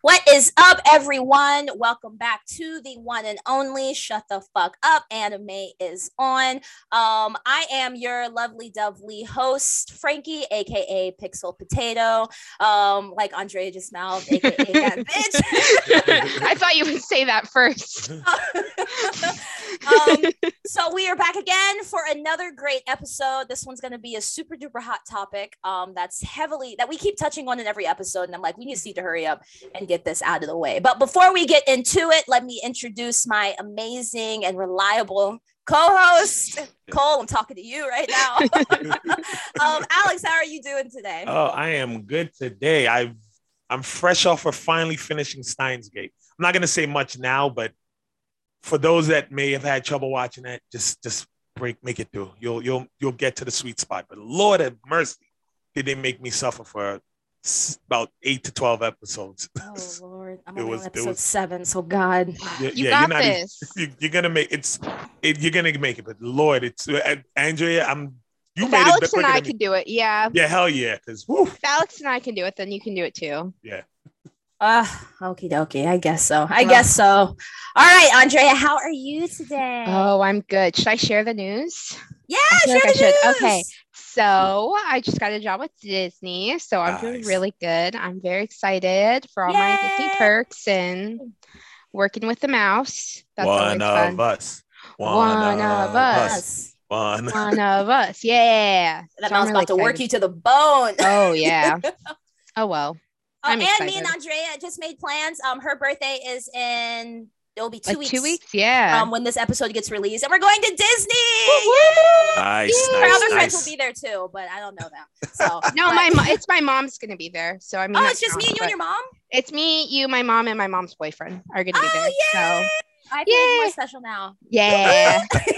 What is up, everyone? Welcome back to the one and only Shut the Fuck Up. Anime is on. I am your lovely, dovely host, Frankie, aka Pixel Potato. Like Andrea just mouthed, aka that bitch. I thought you would say that first. So we are back again for another great episode. This one's going to be a super duper hot topic. That we keep touching on in every episode, and I'm like, we need to hurry up and get this out of the way. But before we get into it, let me introduce my amazing and reliable co-host. Cole, I'm talking to you right now. Alex, how are you doing today? Oh, I am good today. I'm fresh off of finally finishing Steins Gate. I'm not gonna say much now, but for those that may have had trouble watching that, just make it through. You'll get to the sweet spot. But Lord have mercy, did they make me suffer for about 8 to 12 episodes. Oh Lord, I'm only on episode 7, so God, you got this. You're gonna make you're gonna make it, but Lord, it's Andrea. You made Alex it. And I can do it. Yeah. Yeah, hell yeah, because if Alex and I can do it, then you can do it too. Yeah. Okie dokie. I guess so. All right, Andrea, how are you today? Oh, I'm good. Should I share the news? Yeah, share the news. Okay. So I just got a job with Disney, so I'm doing really good. I'm very excited for all my Disney perks and working with the mouse. That's one of us. One of us. Yeah. That mouse about to work you to the bone. Oh yeah. Oh well. And me and Andrea just made plans. Her birthday is in. It'll be 2 weeks. 2 weeks, yeah. When this episode gets released, and we're going to Disney. Nice. Her other friends will be there too, but I don't know them. So no, it's my mom's gonna be there. So I mean, it's just me, you, and your mom. It's me, you, my mom, and my mom's boyfriend are gonna be there. Yay! So I feel more special now. Yeah.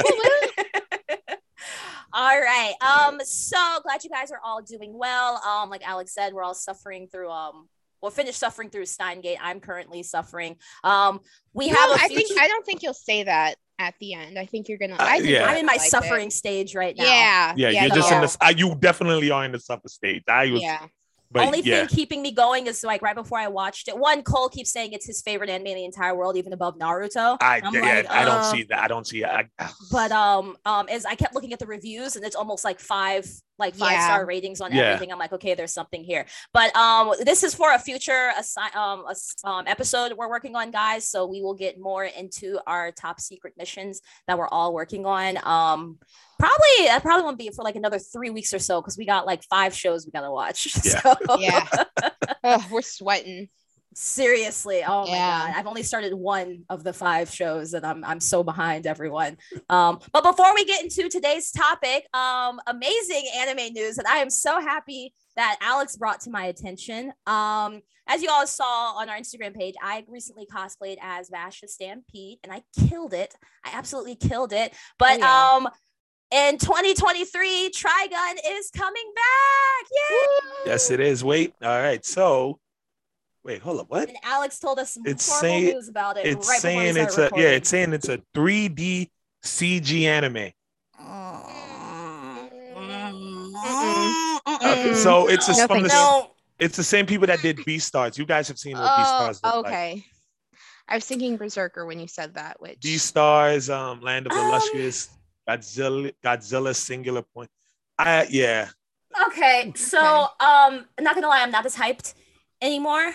All right. So glad you guys are all doing well. Like Alex said, we're all suffering through finished suffering through Steingate. I'm currently suffering. I don't think you'll say that at the end. I think you're gonna. I'm in my suffering stage right now. Yeah. You're just in this. You definitely are in the suffer stage. But only thing keeping me going is like right before I watched it. One, Cole keeps saying it's his favorite anime in the entire world, even above Naruto. I don't see that. I don't see it. But as I kept looking at the reviews, and it's almost like five star ratings on everything. I'm like, okay, there's something here. But this is for a future episode we're working on, guys. So we will get more into our top secret missions that we're all working on. Probably won't be for like another 3 weeks or so, because we got like 5 shows we gotta watch. Yeah. So. Yeah. We're sweating. Seriously. Oh my God. I've only started 1 of the 5 shows, and I'm so behind everyone. But before we get into today's topic, amazing anime news that I am so happy that Alex brought to my attention. As you all saw on our Instagram page, I recently cosplayed as Vasha Stampede, and I killed it. I absolutely killed it. But in 2023, Trigun is coming back. Yay! Yes, it is. Wait. All right. So, hold up. What? And Alex told us some horrible news about it. It's saying it's a 3D CG anime. Okay, so it's it's the same people that did Beastars. You guys have seen what Beastars look like. I was thinking Berserker when you said that. Which Beastars, Land of the Illustrious, Godzilla Singular Point. Okay, so I'm not gonna lie, I'm not as hyped anymore.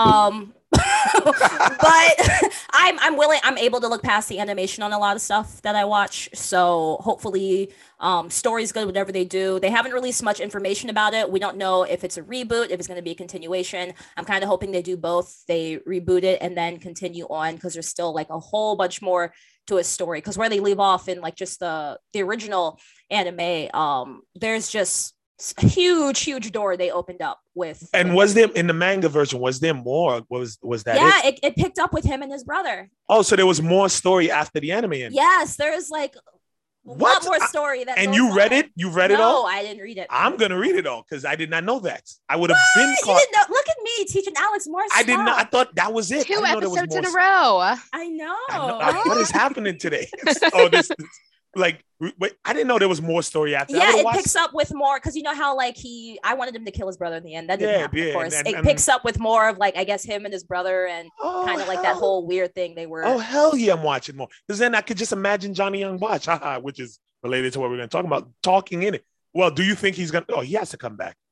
But I'm able to look past the animation on a lot of stuff that I watch. So hopefully story's good, whatever they do. They haven't released much information about it. We don't know if it's a reboot, if it's going to be a continuation. I'm kind of hoping they do both. They reboot it and then continue on, because there's still like a whole bunch more to a story. Because where they leave off in like just the original anime, there's just a huge door they opened up with. And was there in the manga version? Was there more? Was that? Yeah, it picked up with him and his brother. Oh, so there was more story after the anime ended. Yes, there's like a lot more story. And you read it? You read it all? No, I didn't read it. I'm gonna read it all because I did not know that. I would have been caught. You didn't know? Look at me teaching Alex more stuff. I did not. I thought that was it. 2 episodes in a row. I know. What is happening today? like, wait, I didn't know there was more story after. Yeah, it picks up with more because you know how like I wanted him to kill his brother in the end. That didn't happen, of course. It picks up with more of like I guess him and his brother and kind of like that whole weird thing they were. Oh hell yeah, I'm watching more because then I could just imagine Johnny Young Bosch, which is related to what we're going to talk about, talking in it. Well, do you think he's going to? Oh, he has to come back.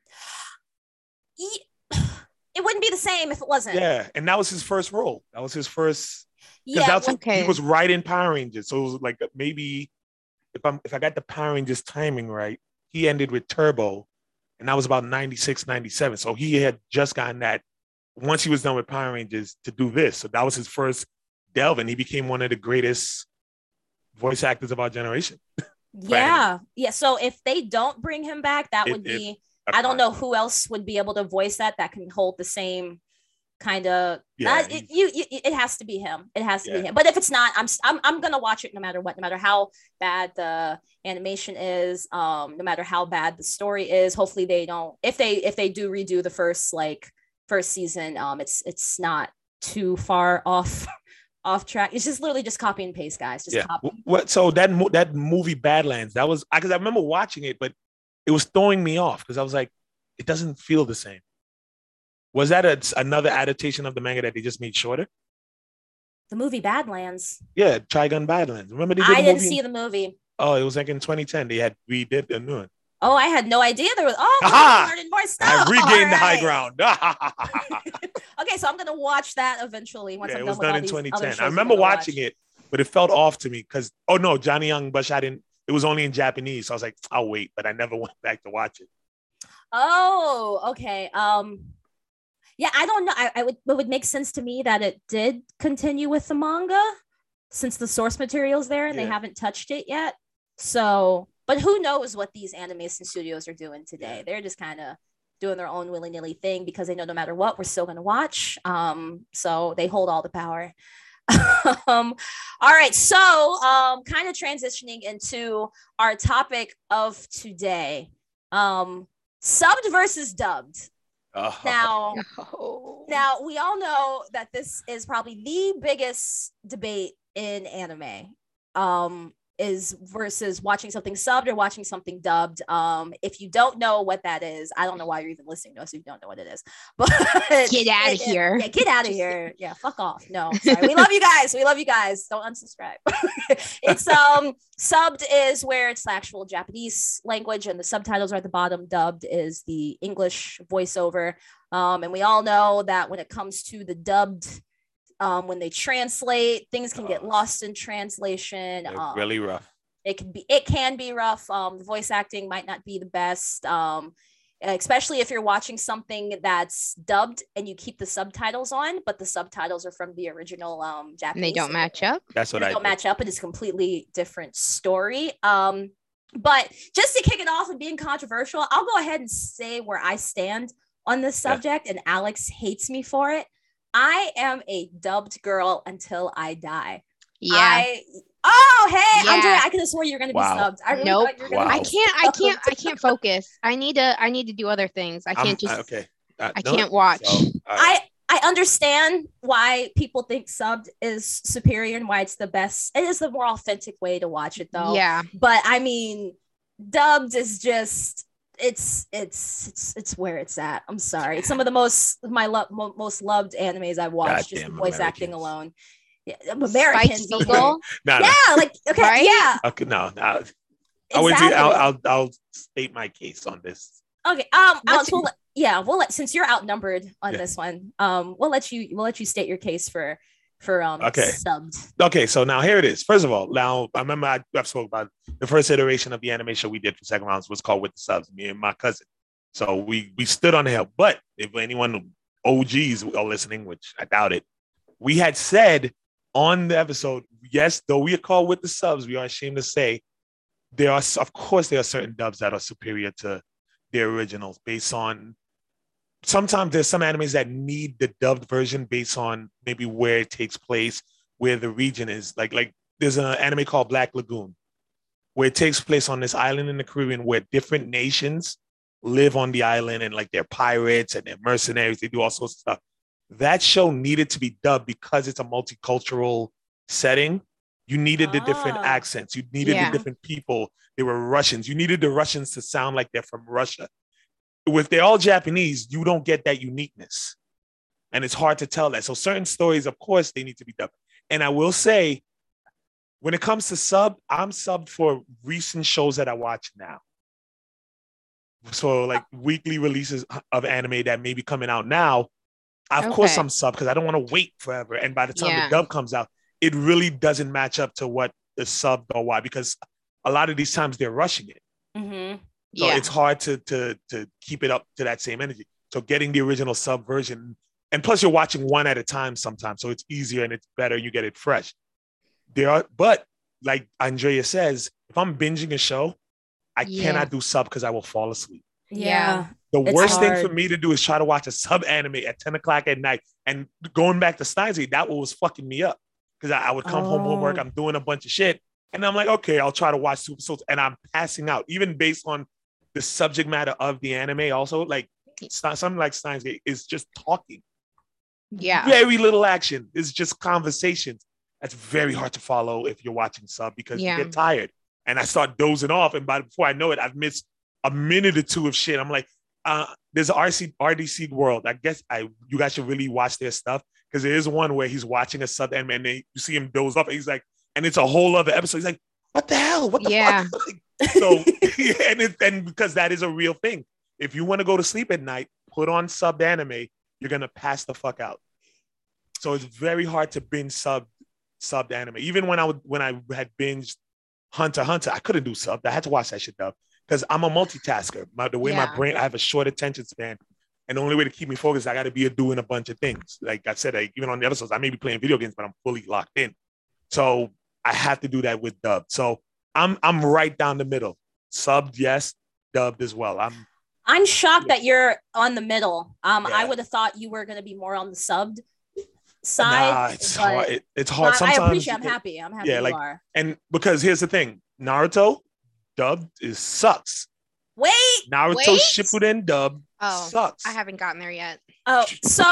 It wouldn't be the same if it wasn't. Yeah, and that was his first role. That was his first. Yeah, he was right in Power Rangers, so it was like maybe if I got the Power Rangers timing right, he ended with Turbo, and that was about 96, 97. So he had just gotten that once he was done with Power Rangers to do this. So that was his first delve, and he became one of the greatest voice actors of our generation. Yeah. So if they don't bring him back, that would be. I don't know who else would be able to voice that can hold the same kind of. Yeah, it has to be him. It has to be him. But if it's not, I'm gonna watch it no matter what, no matter how bad the animation is, no matter how bad the story is. Hopefully they don't. If they do redo the first season, it's not too far off track. It's just literally just copy and paste, guys. Just copy. What? So that movie Badlands, that was because I remember watching it, but it was throwing me off because I was like, it doesn't feel the same. Was that another adaptation of the manga that they just made shorter? The movie Badlands. Yeah, Trigun Badlands. Remember they did I didn't see the movie. Oh, it was like in 2010. They redid the new one. Oh, I had no idea there was. Oh, learning more stuff. I regained the high ground. Okay, so I'm gonna watch that eventually once I'm done with all these 2010. I remember watching it, but it felt off to me because Johnny Young Bush. It was only in Japanese, so I was like, I'll wait, but I never went back to watch it. Oh, okay. Yeah, I don't know. It would make sense to me that it did continue with the manga since the source material's there and they haven't touched it yet. So, but who knows what these animation studios are doing today? Yeah. They're just kind of doing their own willy-nilly thing because they know no matter what, we're still going to watch. So they hold all the power. All right, so kind of transitioning into our topic of today, subbed versus dubbed. Now we all know that this is probably the biggest debate in anime, is versus watching something subbed or watching something dubbed. If you don't know what that is, I don't know why you're even listening to us if you don't know what it is. But get out of here. Yeah, get out of here. Yeah, fuck off. No, sorry. We love you guys. We love you guys. Don't unsubscribe. It's subbed is where it's the actual Japanese language and the subtitles are at the bottom. Dubbed is the English voiceover. And we all know that when it comes to the dubbed, when they translate, things can get lost in translation. Really rough. It can be rough. The voice acting might not be the best, especially if you're watching something that's dubbed and you keep the subtitles on, but the subtitles are from the original Japanese. And they don't match up. That's what I don't match up. It is a completely different story. But just to kick it off and being controversial, I'll go ahead and say where I stand on this subject, and Alex hates me for it. I am a dubbed girl until I die. Yeah. Hey, Andrea, I could have sworn you were going to be subbed. I really thought you were going to be I can't focus. I need to do other things. I can't I can't watch. So, I understand why people think subbed is superior and why it's the best. It is the more authentic way to watch it though. Yeah. But I mean, dubbed is just it's where it's at. I'm sorry. It's some of the most loved animes I've watched. Just voice acting alone. Yeah, Americans. No. Yeah, like okay, right? Yeah. Okay, no. Exactly. I'll state my case on this. Okay. We'll let since you're outnumbered on this one. We'll let you state your case for subbed. Okay, so now here it is. First of all, now I remember I've spoke about the first iteration of the anime show we did for Second Rounds was called With the Subs, me and my cousin. So we stood on the hill. But if anyone OGs are listening, which I doubt it, we had said on the episode, yes, though we are called With the Subs, we are ashamed to say there are certain dubs that are superior to their originals based on. Sometimes there's some animes that need the dubbed version based on maybe where it takes place, where the region is. Like there's an anime called Black Lagoon, where it takes place on this island in the Caribbean where different nations live on the island and like they're pirates and they're mercenaries. They do all sorts of stuff. That show needed to be dubbed because it's a multicultural setting. You needed the different accents. You needed the different people. They were Russians. You needed the Russians to sound like they're from Russia. If they're all Japanese, you don't get that uniqueness. And it's hard to tell that. So certain stories, of course, they need to be dubbed. And I will say, when it comes to sub, I'm subbed for recent shows that I watch now. So like weekly releases of anime that may be coming out now. Of course, I'm subbed because I don't want to wait forever. And by the time the dub comes out, it really doesn't match up to what the sub or why, because a lot of these times they're rushing it. Mm-hmm. So it's hard to keep it up to that same energy. So getting the original sub version, and plus you're watching one at a time sometimes, so it's easier and it's better. You get it fresh. But like Andrea says, if I'm binging a show, I cannot do sub because I will fall asleep. Yeah. The worst thing for me to do is try to watch a sub anime at 10 o'clock at night. And going back to Steins Gate, that was fucking me up. Because I would come home from work, I'm doing a bunch of shit. And I'm like, okay, I'll try to watch Super Souls. And I'm passing out, even based on the subject matter of the anime. Also, like something like Steins Gate is just talking. Yeah. Very little action. It's just conversations. That's very hard to follow if you're watching sub because you get tired. And I start dozing off. And before I know it, I've missed a minute or two of shit. I'm like, there's an RDC World. I guess you guys should really watch their stuff because there is one where he's watching a sub anime and you see him doze off. And he's like, and it's a whole other episode. He's like, what the hell? What the fuck? Like, so, and because that is a real thing. If you want to go to sleep at night, put on subbed anime, you're going to pass the fuck out. So it's very hard to binge subbed anime. Even when I had binged Hunter x Hunter, I couldn't do subbed. I had to watch that shit dub because I'm a multitasker. My brain, I have a short attention span. And the only way to keep me focused, I got to be doing a bunch of things. Like I said, even on the episodes, I may be playing video games, but I'm fully locked in. So I have to do that with dub. So I'm right down the middle. Subbed, yes. Dubbed as well. I'm shocked that you're on the middle. I would have thought you were going to be more on the subbed side. Nah, it's hard. It's hard. Sometimes I appreciate. I'm happy. Yeah, you are. And because here's the thing, Naruto dubbed sucks. Naruto Shippuden dubbed sucks. I haven't gotten there yet. Oh, so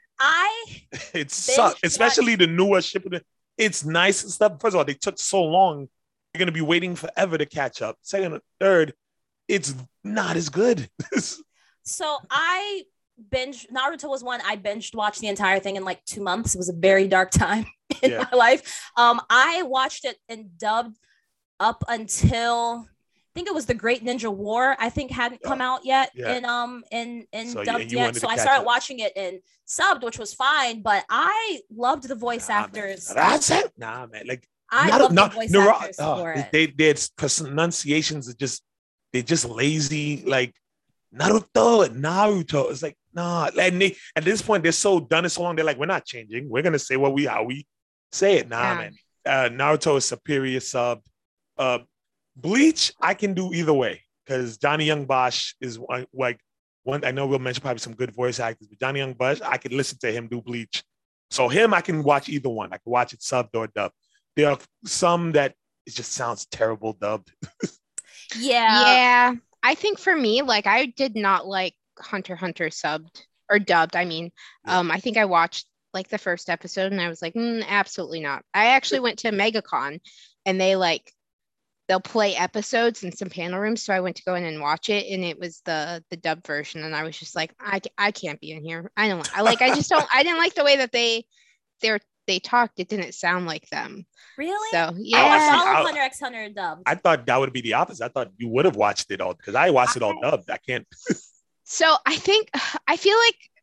it sucks, especially the newer Shippuden. It's nice and stuff. First of all, they took so long. You're gonna be waiting forever to catch up. Second or third, it's not as good. So I binged Naruto was one I binged watched the entire thing in like 2 months. It was a very dark time in my life. I watched it in dubbed up until I think it was the Great Ninja War. I think hadn't come out yet in dubbed yet. So I started watching it in subbed, which was fine. But I loved the voice actors. Man. Like I love the voice actors for it. Their pronunciations are they're just lazy. Like Naruto and Naruto. It's like, nah. And at this point, they're so done it so long. They're like, we're not changing. We're gonna say how we say it. Man. Naruto is superior sub. Bleach, I can do either way because Johnny Young Bosch is like one. I know we'll mention probably some good voice actors, but Johnny Young Bosch, I can listen to him do Bleach. So him, I can watch either one. I can watch it subbed or dubbed. There are some that it just sounds terrible dubbed. Yeah. I think for me, like I did not like Hunter x Hunter subbed or dubbed. I mean, I think I watched like the first episode and I was like, absolutely not. I actually went to MegaCon and they'll play episodes in some panel rooms. So I went to go in and watch it and it was the dub version. And I was just like, I can't be in here. I didn't like the way that they talked. It didn't sound like them. Really? So yeah. I watched all of Hunter x Hunter dubbed. I thought that would be the opposite. I thought you would have watched it all because I watched it all dubbed. I can't. So I feel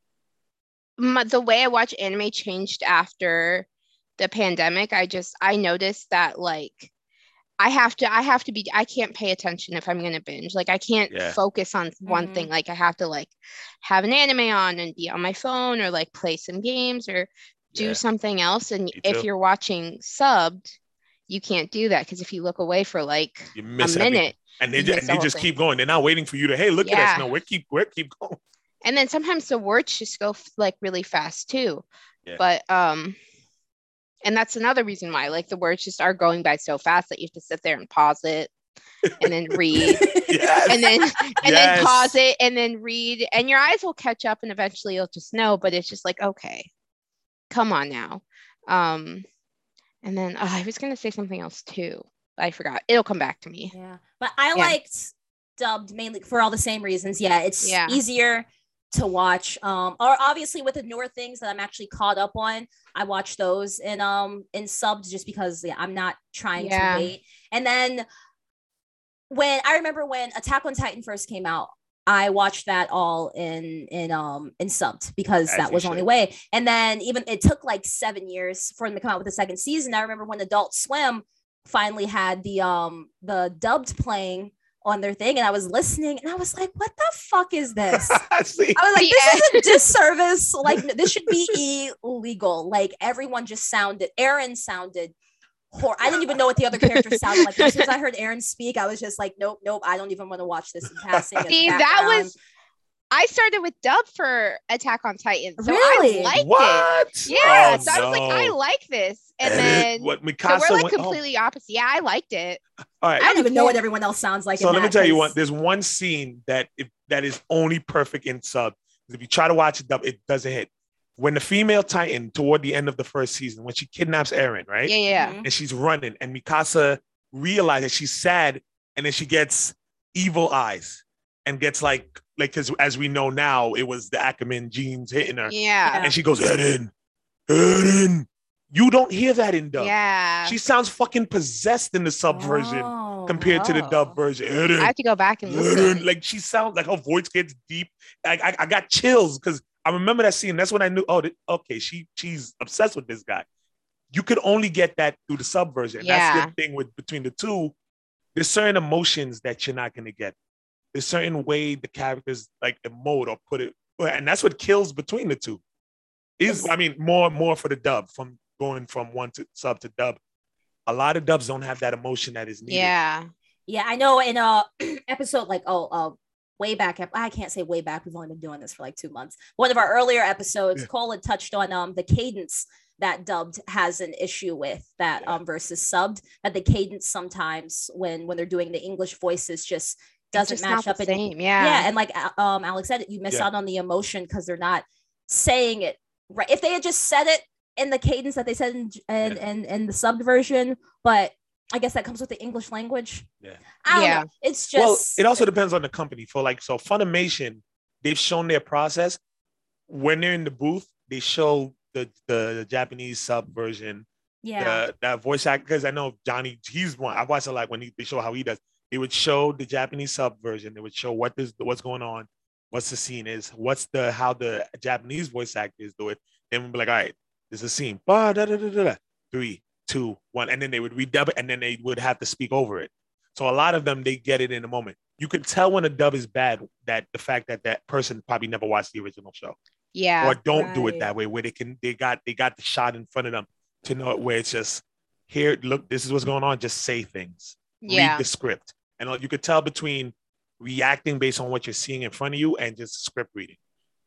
like the way I watch anime changed after the pandemic. I noticed that like I can't pay attention if I'm going to binge. Like I can't focus on one thing. Like I have to like have an anime on and be on my phone or like play some games or do something else. And if you're watching subbed, you can't do that. Cause if you look away for like a minute and they just keep going. They're not waiting for you to, hey, look at us. No, we keep going. And then sometimes the words just go like really fast too. Yeah. But, and that's another reason why like the words just are going by so fast that you have to sit there and pause it and then read and then pause it and then read and your eyes will catch up and eventually you'll just know, but it's just like, okay, come on now. And And then I was gonna say something else too. I forgot. It'll come back to me. Yeah, but I liked dubbed mainly for all the same reasons. Yeah, it's easier to watch. Or obviously with the newer things that I'm actually caught up on, I watch those in subbed just because I'm not trying to wait. And then when I remember when Attack on Titan first came out, I watched that all in subbed because that was the only way. And then even it took like 7 years for them to come out with the second season. I remember when Adult Swim finally had the dubbed playing on their thing, and I was listening and I was like, what the fuck is this? I was like, this is a disservice. Like, this should be illegal. Like, everyone just sounded, Eren sounded horrible. I didn't even know what the other characters sounded like. As soon as I heard Eren speak, I was just like, nope, I don't even want to watch this in passing. See, I started with dub for Attack on Titan. So really? I liked it. Yeah. So I was like, I like this. And then Mikasa so we're like completely opposite. Yeah, I liked it. All right. I don't even know what everyone else sounds like. So let me tell you what, there's one scene that is only perfect in sub. If you try to watch it dub, it doesn't hit. When the female Titan toward the end of the first season, when she kidnaps Eren, right? Yeah. And she's running, and Mikasa realizes she's sad, and then she gets evil eyes and gets like because as we know now, it was the Ackerman genes hitting her. Yeah. And she goes, Eren. You don't hear that in dub. Yeah. She sounds fucking possessed in the sub version compared to the dub version. Eren, I have to go back and listen. Like she sounds like her voice gets deep. I got chills because I remember that scene. That's when I knew, okay, she's obsessed with this guy. You could only get that through the sub version. Yeah. That's the thing between the two. There's certain emotions that you're not going to get. There's certain way the characters like emote or put it. And that's what kills between the two. More for the dub from going from one to sub to dub. A lot of dubs don't have that emotion that is needed. Yeah. Yeah, I know in a episode like, way back, I can't say way back, we've only been doing this for like 2 months. One of our earlier episodes, Cole had touched on the cadence that dubbed has an issue with that versus subbed, that the cadence sometimes when they're doing the English voices just doesn't match up. And like Alex said, you miss out on the emotion because they're not saying it right. If they had just said it in the cadence that they said in the subbed version, but I guess that comes with the English language. Yeah. I don't know. It's just it also depends on the company. So Funimation, they've shown their process. When they're in the booth, they show the Japanese sub version. Yeah. That voice actor, because I know Johnny, he's one. I watched it like when they show how he does. They would show the Japanese sub version. They would show what's going on, what's the scene is, how the Japanese voice actors do it. Then we'd be like, all right, there's a scene. 3, 2, 1, and then they would redub it, and then they would have to speak over it. So a lot of them, they get it in a moment. You could tell when a dub is bad that the fact that person probably never watched the original show. Yeah. Or don't do it that way, where they got the shot in front of them to know it, where it's just here, look, this is what's going on. Just say things. Read the script. And you could tell between reacting based on what you're seeing in front of you and just script reading.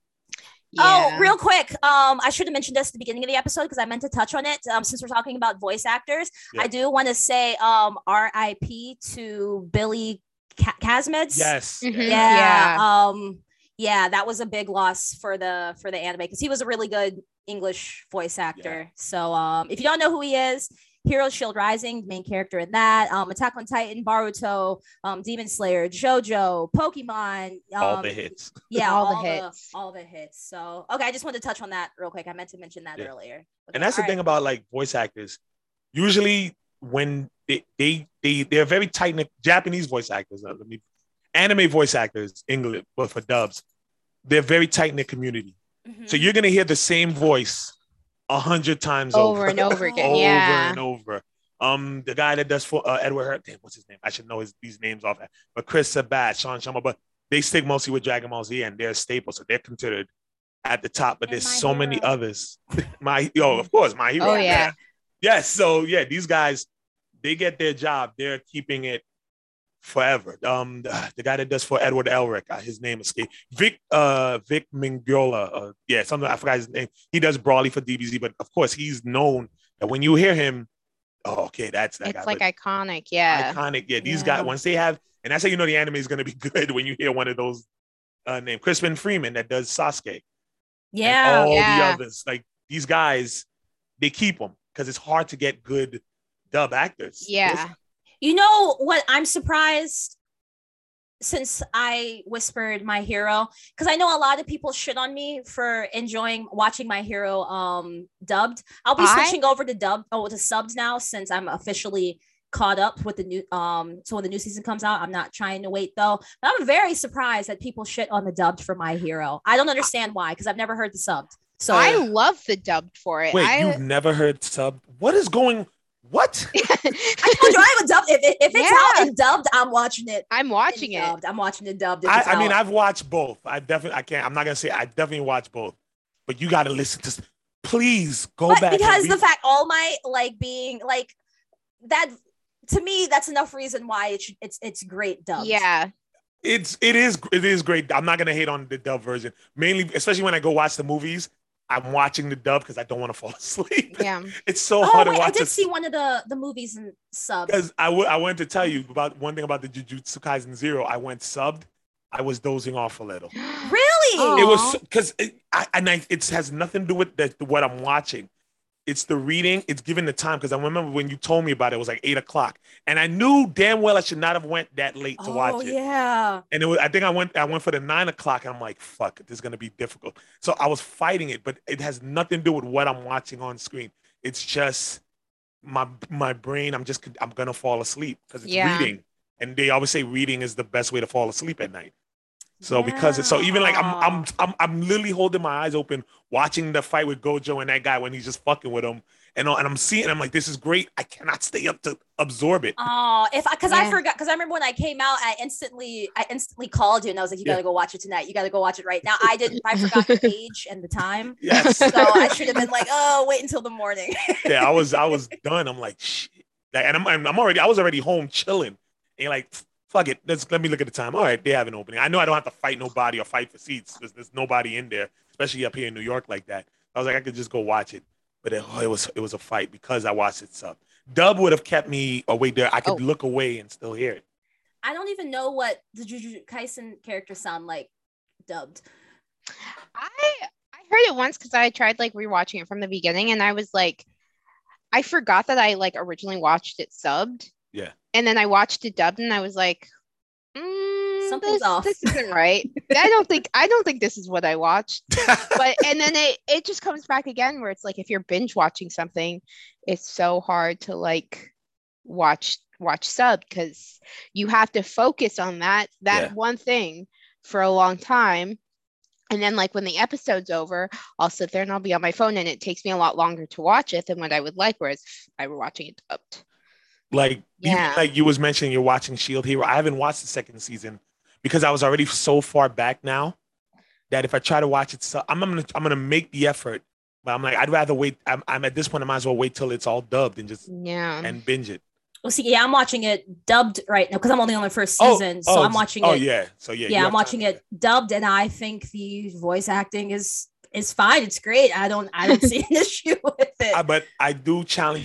Oh, real quick. I should have mentioned this at the beginning of the episode because I meant to touch on it. Since we're talking about voice actors, I do want to say RIP to Billy Kazmeds. Yes. Mm-hmm. Yeah. That was a big loss for the anime because he was a really good English voice actor. Yeah. So if you don't know who he is, Hero Shield Rising, main character in that, Attack on Titan, Boruto, Demon Slayer, JoJo, Pokemon, all the hits. Yeah, all the hits. So okay, I just wanted to touch on that real quick. I meant to mention that earlier. Okay, and that's the thing about like voice actors. Usually when they're very tight-knit. Japanese voice actors, anime voice actors, English, but for dubs, they're very tight-knit community. Mm-hmm. So you're gonna hear the same voice 100 times over and over again. Over and over. The guy that does for Edward Hurt, what's his name? I should know these names off. But Chris Sabat, Sean Sharma, but they stick mostly with Dragon Ball Z, and they're staples, so they're considered at the top. But there's so many others. Of course, My Hero. Oh yeah. Yes. So yeah, these guys, they get their job. They're keeping it forever. The guy that does for Edward Elric, his name escaped. Vic Mingiola. Something I forgot his name. He does Brawley for DBZ, but of course he's known that when you hear him, that's that guy. It's like iconic, yeah. Iconic, yeah. These guys, once they have, and that's how you know the anime is going to be good when you hear one of those names. Crispin Freeman that does Sasuke. Yeah, and all the others, like these guys, they keep them because it's hard to get good dub actors. Yeah. You know what? I'm surprised since I whispered My Hero, because I know a lot of people shit on me for enjoying watching My Hero dubbed. I'll be switching over to to subs now since I'm officially caught up with the new so when the new season comes out. I'm not trying to wait though. But I'm very surprised that people shit on the dubbed for My Hero. I don't understand why, because I've never heard the subbed. So I love the dubbed for it. Wait, you've never heard subbed? What is going? What? I told you I have a dubbed. If it's out and dubbed, I'm watching it. I'm watching it. Dubbed. I'm watching it dubbed. I mean, I've watched both. I can't. I'm not gonna say I definitely watched both. But you got to listen to. Please go back. Because the fact All Might being that, to me, that's enough reason why it's great dubbed. Yeah. It is great. I'm not gonna hate on the dub version, mainly, especially when I go watch the movies. I'm watching the dub because I don't want to fall asleep. Yeah, it's so hard to watch. I did see one of the movies in sub. Because I wanted to tell you about one thing about the Jujutsu Kaisen Zero. I went subbed. I was dozing off a little. Really? Aww. It was because it has nothing to do with what I'm watching. It's the reading. It's given the time, because I remember when you told me about it, it was like 8 o'clock, and I knew damn well I should not have went that late to watch it. Yeah. And it was. I think I went for the 9 o'clock, and I'm like, fuck, this is gonna be difficult. So I was fighting it, but it has nothing to do with what I'm watching on screen. It's just my brain. I'm gonna fall asleep because it's reading, and they always say reading is the best way to fall asleep at night. So because it's so even like I'm literally holding my eyes open watching the fight with Gojo and that guy when he's just fucking with him, and I'm like, this is great. I cannot stay up to absorb it. Oh, I forgot, because I remember when I came out, I instantly called you and I was like, you gotta go watch it tonight. You gotta go watch it right now. I forgot the age and the time. Yes. So I should have been like, oh, wait until the morning. Yeah, I was done. I'm like, shit. And I was already home chilling. And like, fuck it. Let me look at the time. All right, they have an opening. I know I don't have to fight nobody or fight for seats. There's nobody in there, especially up here in New York like that. I was like, I could just go watch it. But it was a fight because I watched it sub. Dub would have kept me away there. I could look away and still hear it. I don't even know what the Jujutsu Kaisen characters sound like dubbed. I heard it once because I tried rewatching it from the beginning, and I was like, I forgot that I originally watched it subbed. Yeah. And then I watched it dubbed, and I was like, something's off. This isn't right. I don't think this is what I watched. But and then it just comes back again where it's like, if you're binge watching something, it's so hard to watch sub, because you have to focus on that one thing for a long time. And then when the episode's over, I'll sit there and I'll be on my phone, and it takes me a lot longer to watch it than what I would like, whereas if I were watching it dubbed. Even like you was mentioning, you're watching Shield Hero. I haven't watched the second season because I was already so far back now that if I try to watch it, so I'm gonna make the effort. But I'm like, I'd rather wait. I'm at this point, I might as well wait till it's all dubbed and just and binge it. Well, see, I'm watching it dubbed right now because I'm only on the first season, so I'm watching it. Oh yeah, so yeah, I'm watching it dubbed, and I think the voice acting is fine. It's great. I don't see an issue with it. But I do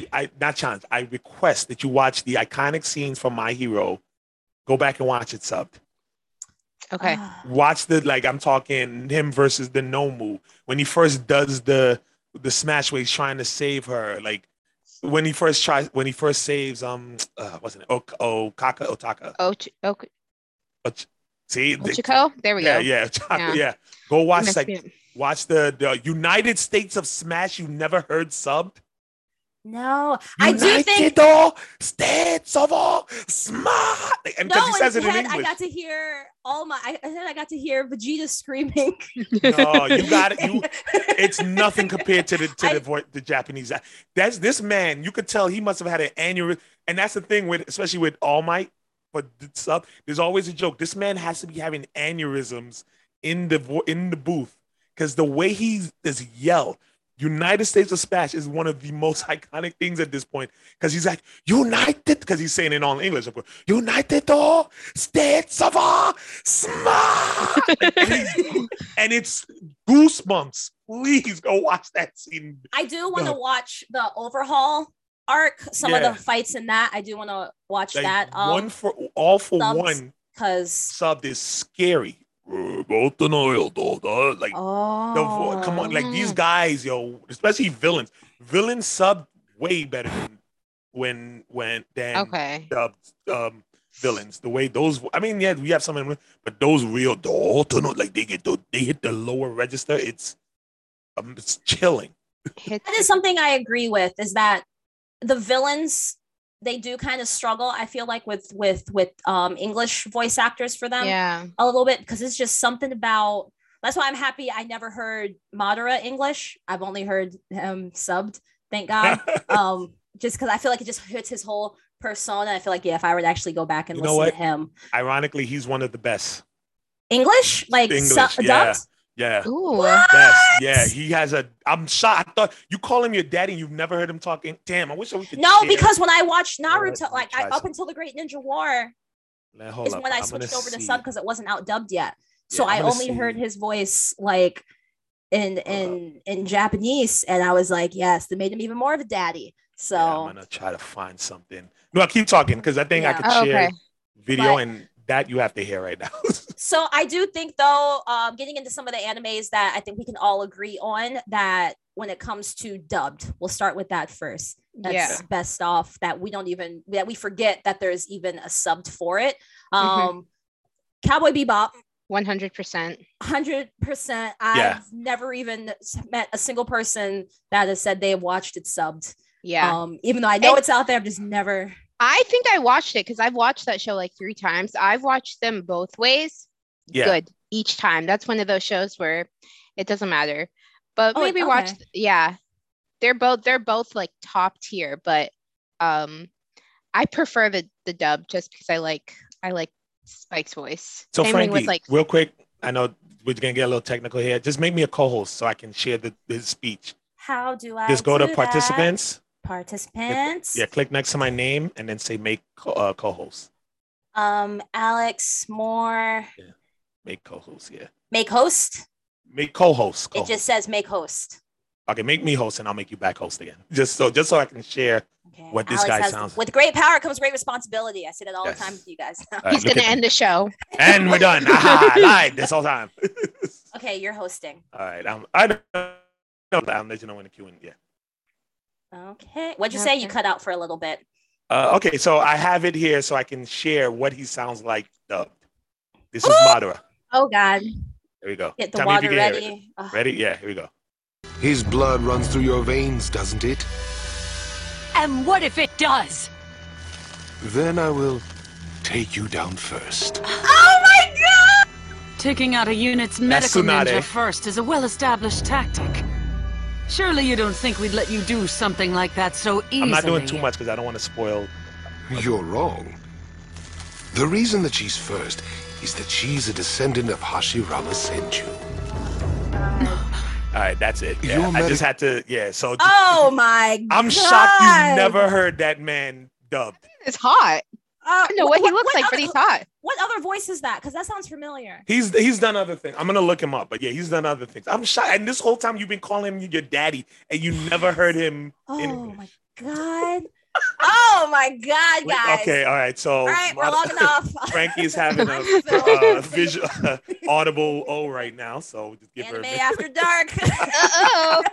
I request that you watch the iconic scenes from My Hero. Go back and watch it subbed. Okay. Watch I'm talking him versus the Nomu when he first does the smash where he's trying to save her. When he first saves wasn't it Otaka? See, Ochiko? There we go. Yeah. Go watch watch the United States of Smash you never heard subbed. No, I do think States of all Smash. And because he says it in English. I got to hear I got to hear Vegeta screaming. No, you got it. It's nothing compared to the Japanese. That's this man. You could tell he must have had an aneurysm, and that's the thing especially with All Might. But there's always a joke. This man has to be having aneurysms in the booth because the way he does yell. United States of Smash is one of the most iconic things at this point because he's like, United, because he's saying it all in English, of course. United States of Smash. And it's goosebumps. Please go watch that scene. I do want to watch the Overhaul arc, some of the fights in that. I do want to watch that. One for one, because subbed is scary. Come on, these guys, especially villains sub way better than when Okay. dubbed villains. The way those, I mean, yeah, we have some, but those real like they hit the lower register. It's chilling. That is something I agree with. Is that the villains? They do kind of struggle. I feel like with English voice actors for them, a little bit, because it's just something about. That's why I'm happy I never heard Madara English. I've only heard him subbed. Thank God. Just because I feel like it just fits his whole persona. I feel like if I were to actually go back and listen to him. Ironically, he's one of the best. English, dubbed? Yeah. Ooh. Yes. Yeah. He has I'm shocked. I thought you call him your daddy and you've never heard him talking. Damn, I wish we could. No, because when I watched Naruto, up until the Great Ninja War, is when I switched over to sub because it wasn't out dubbed yet. So I only heard his voice like in Japanese, and I was like, yes, that made him even more of a daddy. So I'm gonna try to find something. No, I'll keep talking because I think I could share video and that you have to hear right now. So I do think, though, getting into some of the animes that I think we can all agree on, that when it comes to dubbed, we'll start with that first. That's best off, that we forget that there's even a subbed for it. Cowboy Bebop. 100%. 100%. I've never even met a single person that has said they have watched it subbed. Yeah. Even though I know it's out there, I've just never. I think I watched it because I've watched that show like 3 times. I've watched them both ways. Yeah. Good each time. That's one of those shows where it doesn't matter. But maybe watch. Yeah, they're both like top tier. But I prefer the dub just because I like Spike's voice. So Same Frankie, with, real quick, I know we're gonna get a little technical here. Just make me a co-host so I can share his speech. How do I? Just go to participants. Participants. Click next to my name and then say make co-host. Alex Moore. Yeah. Make co-host. Yeah. Make host. Make co-host. It just says make host. Okay, make me host and I'll make you back host again. Just so I can share what this guy sounds like. With great power comes great responsibility. I say that all the time with you guys. He's gonna end the show. And we're done. I lied this whole time. Okay, you're hosting. All right. I don't know. I'll let you know when the Q&A. Yeah. Okay. What'd you say? You cut out for a little bit. Okay, so I have it here so I can share what he sounds like dubbed. This is Madara. Oh God. Here we go. Get the water ready. Ready? Yeah, here we go. His blood runs through your veins, doesn't it? And what if it does? Then I will take you down first. Oh my God! Taking out a unit's medical ninja first is a well-established tactic. Surely you don't think we'd let you do something like that so easily? I'm not doing too much because I don't want to spoil. You're wrong. The reason that she's first is that she's a descendant of Hashirama Senju. All right, that's it. Yeah, I just had to. Yeah, so. Oh my God! I'm shocked you've never heard that man dubbed. It's hot. I don't know what he looks like, but he's hot. What other voice is that? Because that sounds familiar. He's done other things. I'm gonna look him up, but yeah, he's done other things. I'm shocked. And this whole time you've been calling him your daddy, and you never heard him. Oh my God! Oh my God, guys. Okay, all right. So all right, we're long enough. Frankie's having a visual, audible O right now. So just give Anime her After Dark. Oh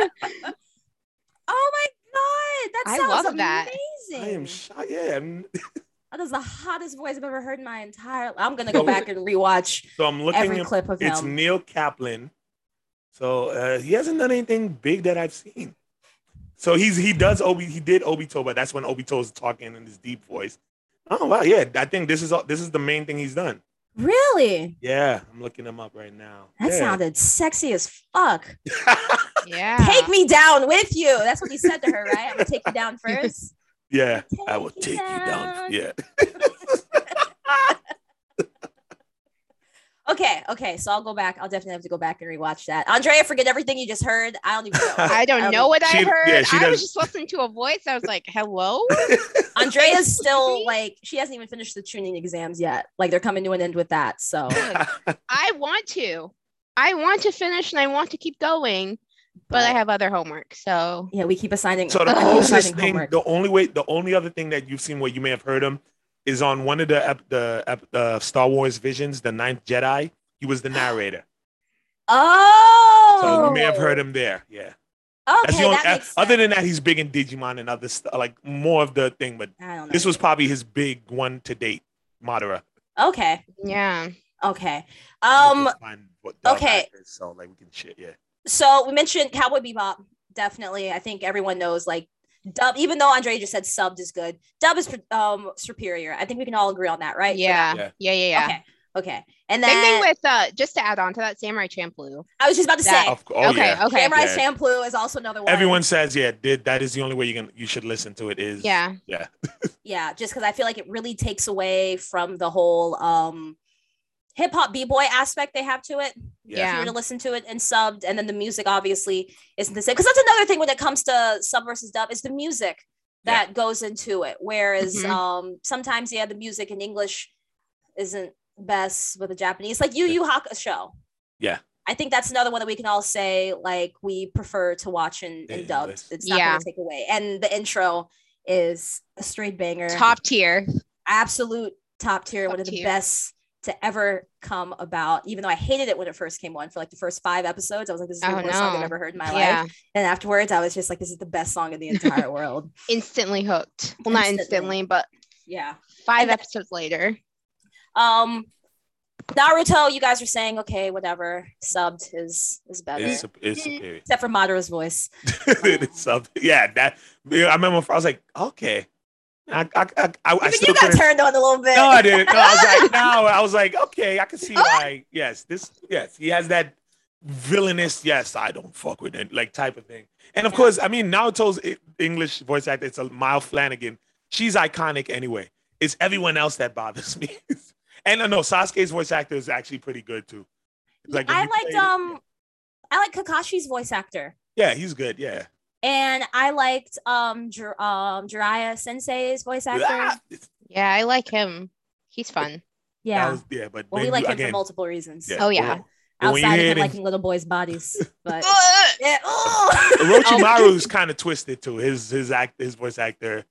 my God, that sounds amazing. I am shocked. Yeah. That is the hottest voice I've ever heard in my entire life. I'm gonna go back and rewatch every clip of him. It's Neil Kaplan. So he hasn't done anything big that I've seen. So he did Obito, but that's when Obito's talking in his deep voice. Oh wow, yeah. I think this is the main thing he's done. Really? Yeah, I'm looking him up right now. That sounded sexy as fuck. Yeah. Take me down with you. That's what he said to her, right? I'm gonna take you down first. Yeah, I will take you down. Yeah. Okay. So I'll go back. I'll definitely have to go back and rewatch that. Andrea, forget everything you just heard. I don't even know. I don't know what I heard. Yeah, I was just listening to a voice. I was like, hello? Andrea's still like, she hasn't even finished the tuning exams yet. Like they're coming to an end with that. So I want to finish and I want to keep going. But I have other homework, so yeah, we keep assigning. So the closest thing, the only other thing that you've seen where you may have heard him is on one of the Star Wars Visions, the Ninth Jedi. He was the narrator. Oh, so you may have heard him there. Yeah. Okay, that makes sense. Other than that, he's big in Digimon and other stuff, like more of the thing. But I don't know. this was probably his big one to date, Madara. Okay. Yeah. Okay. Okay. So like we can shit. Yeah. So we mentioned Cowboy Bebop. Definitely, I think everyone knows like dub. Even though Andre just said subbed is good, dub is superior. I think we can all agree on that, right? Yeah. Okay. And then same thing with just to add on to that, Samurai Champloo. I was just about to say. Okay. Samurai Champloo is also another one. Everyone says that is the only way you should listen to it. Is yeah. Just because I feel like it really takes away from the whole hip hop b-boy aspect they have to it. If you were to listen to it and subbed, and then the music obviously isn't the same. Because that's another thing when it comes to sub versus dub is the music that goes into it. Whereas sometimes the music in English isn't best with the Japanese, like Yu Yu Hakusho. Yeah. I think that's another one that we can all say like we prefer to watch in dubbed. It's not going to take away. And the intro is a straight banger. Top tier. Absolute top tier. One of the best to ever come about, even though I hated it when it first came on for like the first 5 episodes. I was like, this is the worst song I've ever heard in my life. And afterwards I was just like, this is the best song in the entire world. Instantly hooked. Well, not instantly, but 5 episodes later. Naruto, you guys are saying, okay, whatever. Subbed is better. It's superior. Except for Madara's voice. It's subbed. Yeah, I remember I was like, okay. I still got turned on a little bit. No, I didn't. No, I was like, okay, I can see why. Yes, he has that villainous. Yes, I don't fuck with it, like type of thing. And of course, I mean, Naruto's English voice actor, it's a Mile Flanagan. She's iconic anyway. It's everyone else that bothers me. And no, Sasuke's voice actor is actually pretty good too. Like I like Kakashi's voice actor. Yeah, he's good. Yeah. And I liked Jiraiya Sensei's voice actor. Yeah, I like him. He's fun. Yeah. But we like him for multiple reasons. Yeah. Oh yeah. Outside of him liking little boys' bodies. But Orochimaru's kind of twisted too. His voice actor.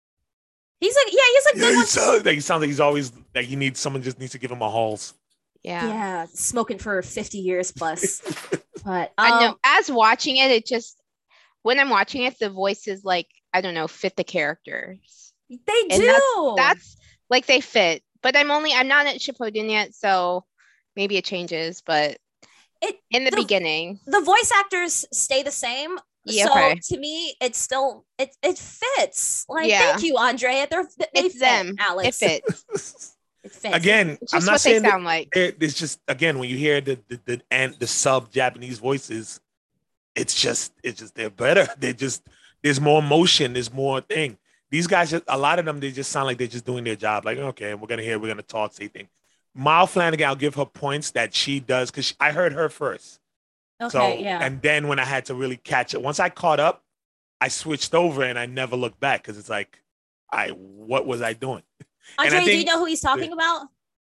He's a good one. He sounds like he's always like someone just needs to give him a halls. Yeah, smoking for 50 years plus. But I know as watching it just when I'm watching it, the voices like I don't know fit the characters. They do. That's like they fit. But I'm not at Shippuden yet, so maybe it changes. But in the beginning, the voice actors stay the same. Yeah, so to me, it's still it fits. Like thank you, Andrea. They fit, Alex. It fits. It fits. Again, it's I'm not what saying they sound like. It's just again when you hear the sub Japanese voices, it's just they're better. There's more emotion. There's more thing. These guys, a lot of them, they just sound like they're just doing their job. Like okay, we're gonna talk, say things. Mile Flanagan, I'll give her points that she does because I heard her first. Okay, And then when I had to really catch it, once I caught up, I switched over and I never looked back because it's like, what was I doing? Andre, do you know who he's talking about?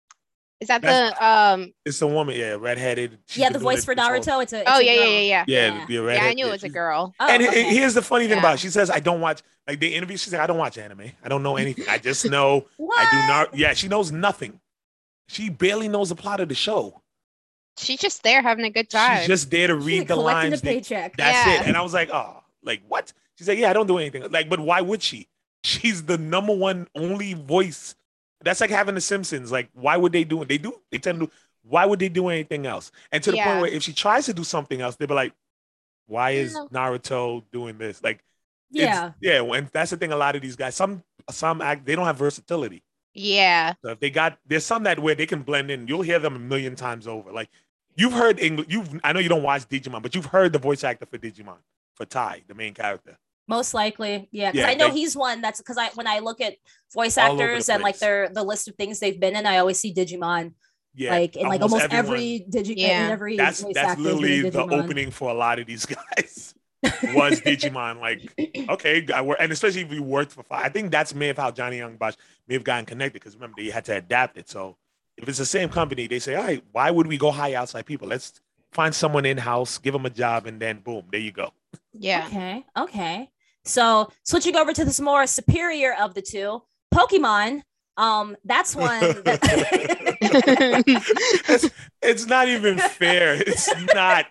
Is that the It's a woman, redheaded. The voice for Naruto. It's a yeah. Yeah, I knew it was a girl. And here's the funny thing about it. She says, I don't watch, like the interview, she's like, I don't watch anime. I don't know anything. I just know I do not. Yeah, she knows nothing. She barely knows the plot of the show. She's just there having a good time. She's just there to read the lines. Paycheck. That's it. And I was like, oh, like what? She's like, yeah, I don't do anything. Like, but why would she? She's the number one only voice. That's like having the Simpsons. Like, why would they do it? They tend to. Why would they do anything else? And to the point where if she tries to do something else, they'll be like, why is Naruto doing this? Like, and that's the thing. A lot of these guys, some act, they don't have versatility. Yeah. So if there's some that where they can blend in. You'll hear them a million times over. Like. You've heard English. I know you don't watch Digimon, but you've heard the voice actor for Digimon, for Tai, the main character. Most likely, yeah. Because I know he's one that's because when I look at voice actors and like the list of things they've been in, I always see Digimon. Yeah, like in like almost every Digimon. That's literally the opening for a lot of these guys. Was Digimon like okay? And especially if you worked for 5. I think that's may have how Johnny Young Bosch may have gotten connected because remember they had to adapt it. So. If it's the same company, they say, all right, why would we go hire outside people? Let's find someone in-house, give them a job, and then boom, there you go. Yeah. Okay. So switching over to this more superior of the two, Pokemon. That's one that it's not even fair. It's not.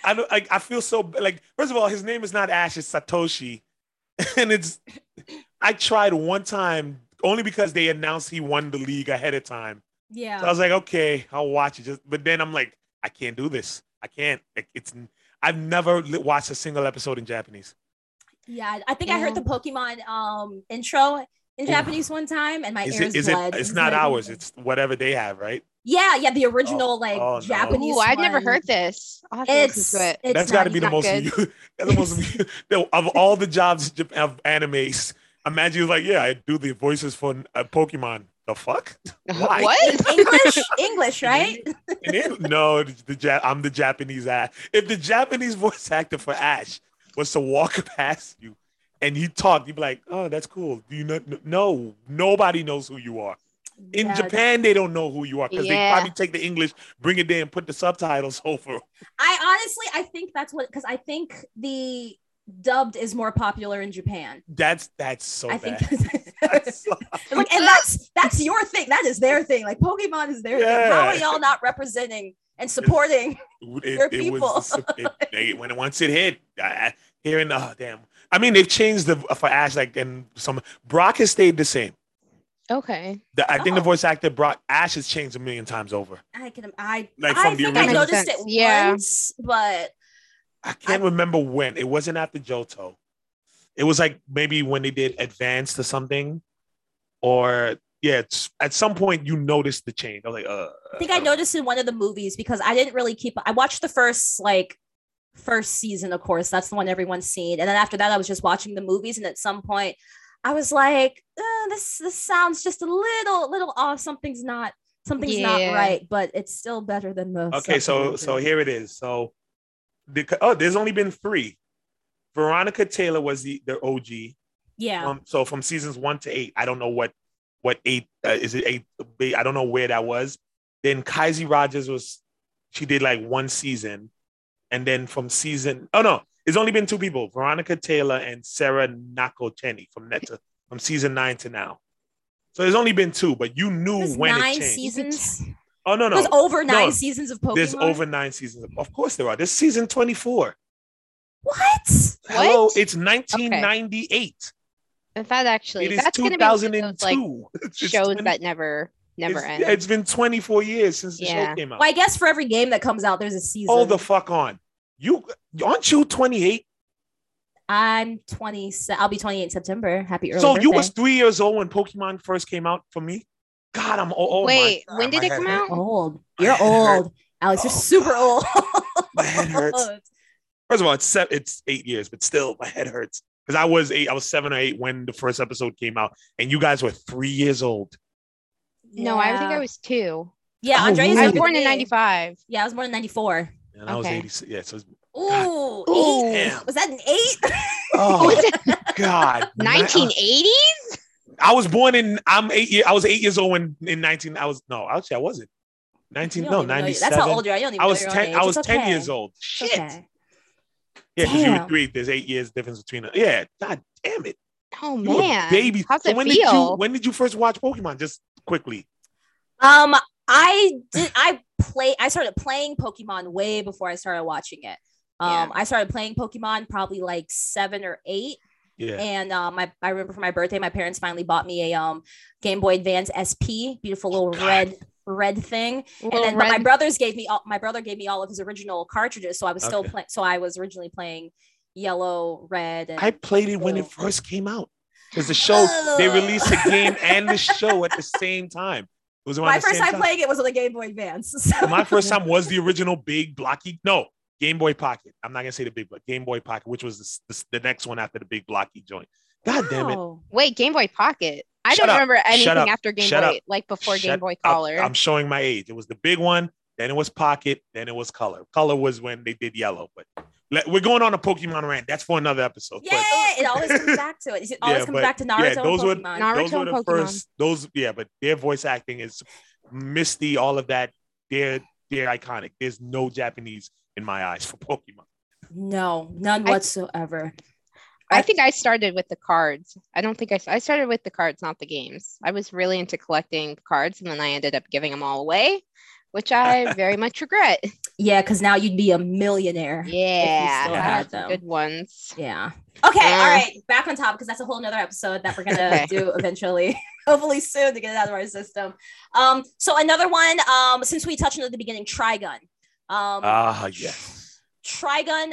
I feel so like. First of all, his name is not Ash; it's Satoshi, and it's. I tried one time only because they announced he won the league ahead of time. Yeah. So I was like, okay, I'll watch it. But then I'm like, I can't do this. I can't. I've never watched a single episode in Japanese. Yeah, I think I heard the Pokemon intro in Japanese one time, and my ears bled. It's not ours. It's whatever they have, right? Yeah, the original Japanese. Ooh, I've never heard this. That's got to be the most. Of all the jobs of animes. Imagine you're like, yeah, I do the voices for Pokemon. The fuck? Why? What? English, right? No, I'm the Japanese Ash. If the Japanese voice actor for Ash was to walk past you and he talked, you'd be like, oh, that's cool. Do you not? No, nobody knows who you are. In Japan, they don't know who you are because they probably take the English, bring it there, and put the subtitles over. I think that's what, because I think the dubbed is more popular in Japan. That's so bad. And that's your thing. That is their thing. Like Pokemon is their thing. How are y'all not representing and supporting their people? Once it hit, hearing damn. I mean, they've changed for Ash, like, and some Brock has stayed the same. Okay. I think the voice actor Brock Ash has changed a million times over. I think I noticed it once, but I can't remember when. It wasn't after Johto. It was like maybe when they did Advanced or something. Or at some point you noticed the change. I was like, I think I noticed in one of the movies because I didn't really I watched the first season, of course. That's the one everyone's seen. And then after that, I was just watching the movies. And at some point I was like, this sounds just a little off. Something's not right, but it's still better than the. Okay, so here it is. So there's only been 3. Veronica Taylor was the OG. Yeah. So from seasons 1 to 8, I don't know what 8 is it 8. I don't know where that was. Then Kaisi Rogers she did like 1 season, and then from it's only been 2 people, Veronica Taylor and Sarah Nakoteni from season 9 to now. So there's only been 2, but you knew when 9 it changed. Seasons. Oh no! There's over 9 seasons of Pokemon. There's over 9 seasons. Of course there are. There's season 24. What? Hello, it's 1998. Okay. In fact, actually, that's 2002. Shows that never end. It's been 24 years since the show came out. Well, I guess for every game that comes out, there's a season. Hold the fuck on. Aren't you 28? I'm 27. I'll be 28 in September. Happy early birthday. So you was 3 years old when Pokemon first came out for me? God, I'm old. Wait, when did it come out? Old. You're old. Alex, you're super old. My head hurts. First of all, it's 8 years, but still, my head hurts. Because I was 7 or 8 when the first episode came out, and you guys were 3 years old. No, I think I was 2. Yeah, Andre's I was born in 95. Yeah, I was born in 94. And I was 86. Yeah, so Ooh, 8? Was that an 8? Oh, God. 1980s? I was born in. I was 8 years old in 19. I wasn't. 97. That's how old you are. You don't even I was 10. I was 10 years old. Shit. Okay. Yeah, because you were 3. There's 8 years difference between. Yeah. God damn it. Oh man, baby. How's it feel? When did you first watch Pokemon? Just quickly. I started playing Pokemon way before I started watching it. I started playing Pokemon probably like 7 or 8. Yeah. And I remember for my birthday, my parents finally bought me a Game Boy Advance SP, beautiful little red thing. But my brother gave me all of his original cartridges, so I was still playing. So I was originally playing Yellow, Red. And I played it when it first came out because the show they released the game and the show at the same time. It was my first time playing it was on the Game Boy Advance. So my first time was the original big blocky. No. Game Boy Pocket. I'm not gonna say the big, but Game Boy Pocket, which was the next one after the big blocky joint. God damn it! Wait, Game Boy Pocket. I don't remember anything after Game Boy, like before Game Boy Color. I'm showing my age. It was the big one, then it was Pocket, then it was Color. Color was when they did Yellow. But we're going on a Pokemon rant. That's for another episode. Yeah, it always comes back to it. It always comes back to Naruto. Those and Pokemon. Those were the first. But their voice acting is Misty. All of that. They're iconic. There's no Japanese in my eyes for Pokemon. No, none whatsoever. I think I started with the cards. I don't think I started with the cards, not the games. I was really into collecting cards, and then I ended up giving them all away, which I very much regret. Yeah, because now you'd be a millionaire. Yeah, still had them. Good ones. Yeah. Okay. All right. Back on top because that's a whole nother episode that we're gonna do eventually, hopefully soon to get it out of our system. So another one. Since we touched on it at the beginning, Trigun. Yes. Trigun.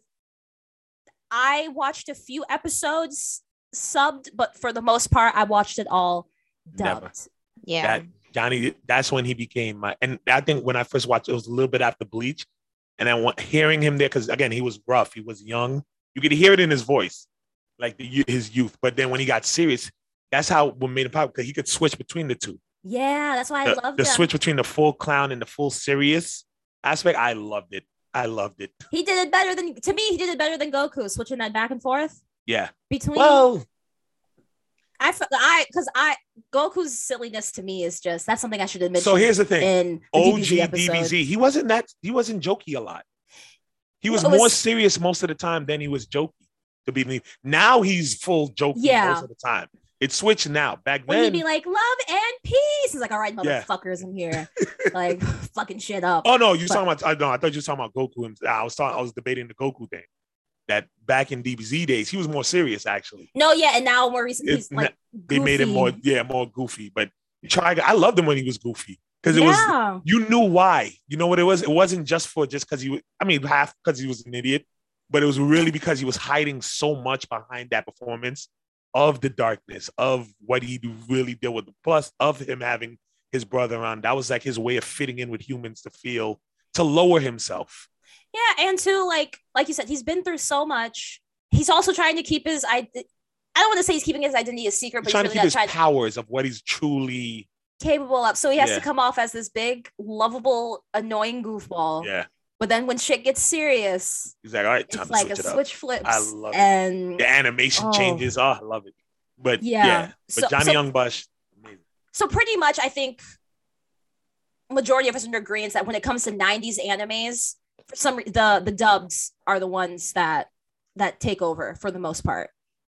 I watched a few episodes subbed, but for the most part, I watched it all dubbed. Never. Yeah. Johnny, that's when he became my, and I think when I first watched it was a little bit after Bleach. And then hearing him there, because again, he was rough, he was young. You could hear it in his voice, like his youth. But then when he got serious, that's how what made him popular, because he could switch between the two. Yeah, that's why I loved the switch between the full clown and the full serious aspect. I loved it. He did it better than, to me, he did it better than Goku, switching that back and forth. Yeah. Between. Well, because Goku's silliness to me is just, that's something I should admit. So here's the thing: in the OG DBZ, he wasn't jokey a lot. He was more serious most of the time than he was jokey. To be now, he's full jokey most of the time. It's switched now. Back then, he'd be like, "Love and peace." He's like, "All right, motherfuckers, I'm here, like fucking shit up." Oh no, you talking about? I thought you were talking about Goku. I was debating the Goku thing. That back in DBZ days, he was more serious, actually. No, yeah, and now more recently, he's like they made him more goofy. But I loved him when he was goofy because it was, you knew why. You know what it was? It wasn't just because he was, half because he was an idiot, but it was really because he was hiding so much behind that performance of the darkness of what he really did with the plus of him having his brother on. That was like his way of fitting in with humans to lower himself. Yeah, and to like you said, he's been through so much. He's also trying to keep his I don't want to say he's keeping his identity a secret, but he's trying to keep his powers of what he's truly capable of. So he has to come off as this big, lovable, annoying goofball. Yeah. But then when shit gets serious, he's like, all right, time it's to like switch a it switch up. flips. I love it. And the animation changes. Oh, I love it. But but Johnny Young Bush, amazing. So pretty much, I think majority of us are in agreement that when it comes to 90s animes, for some the dubs are the ones that take over for the most part.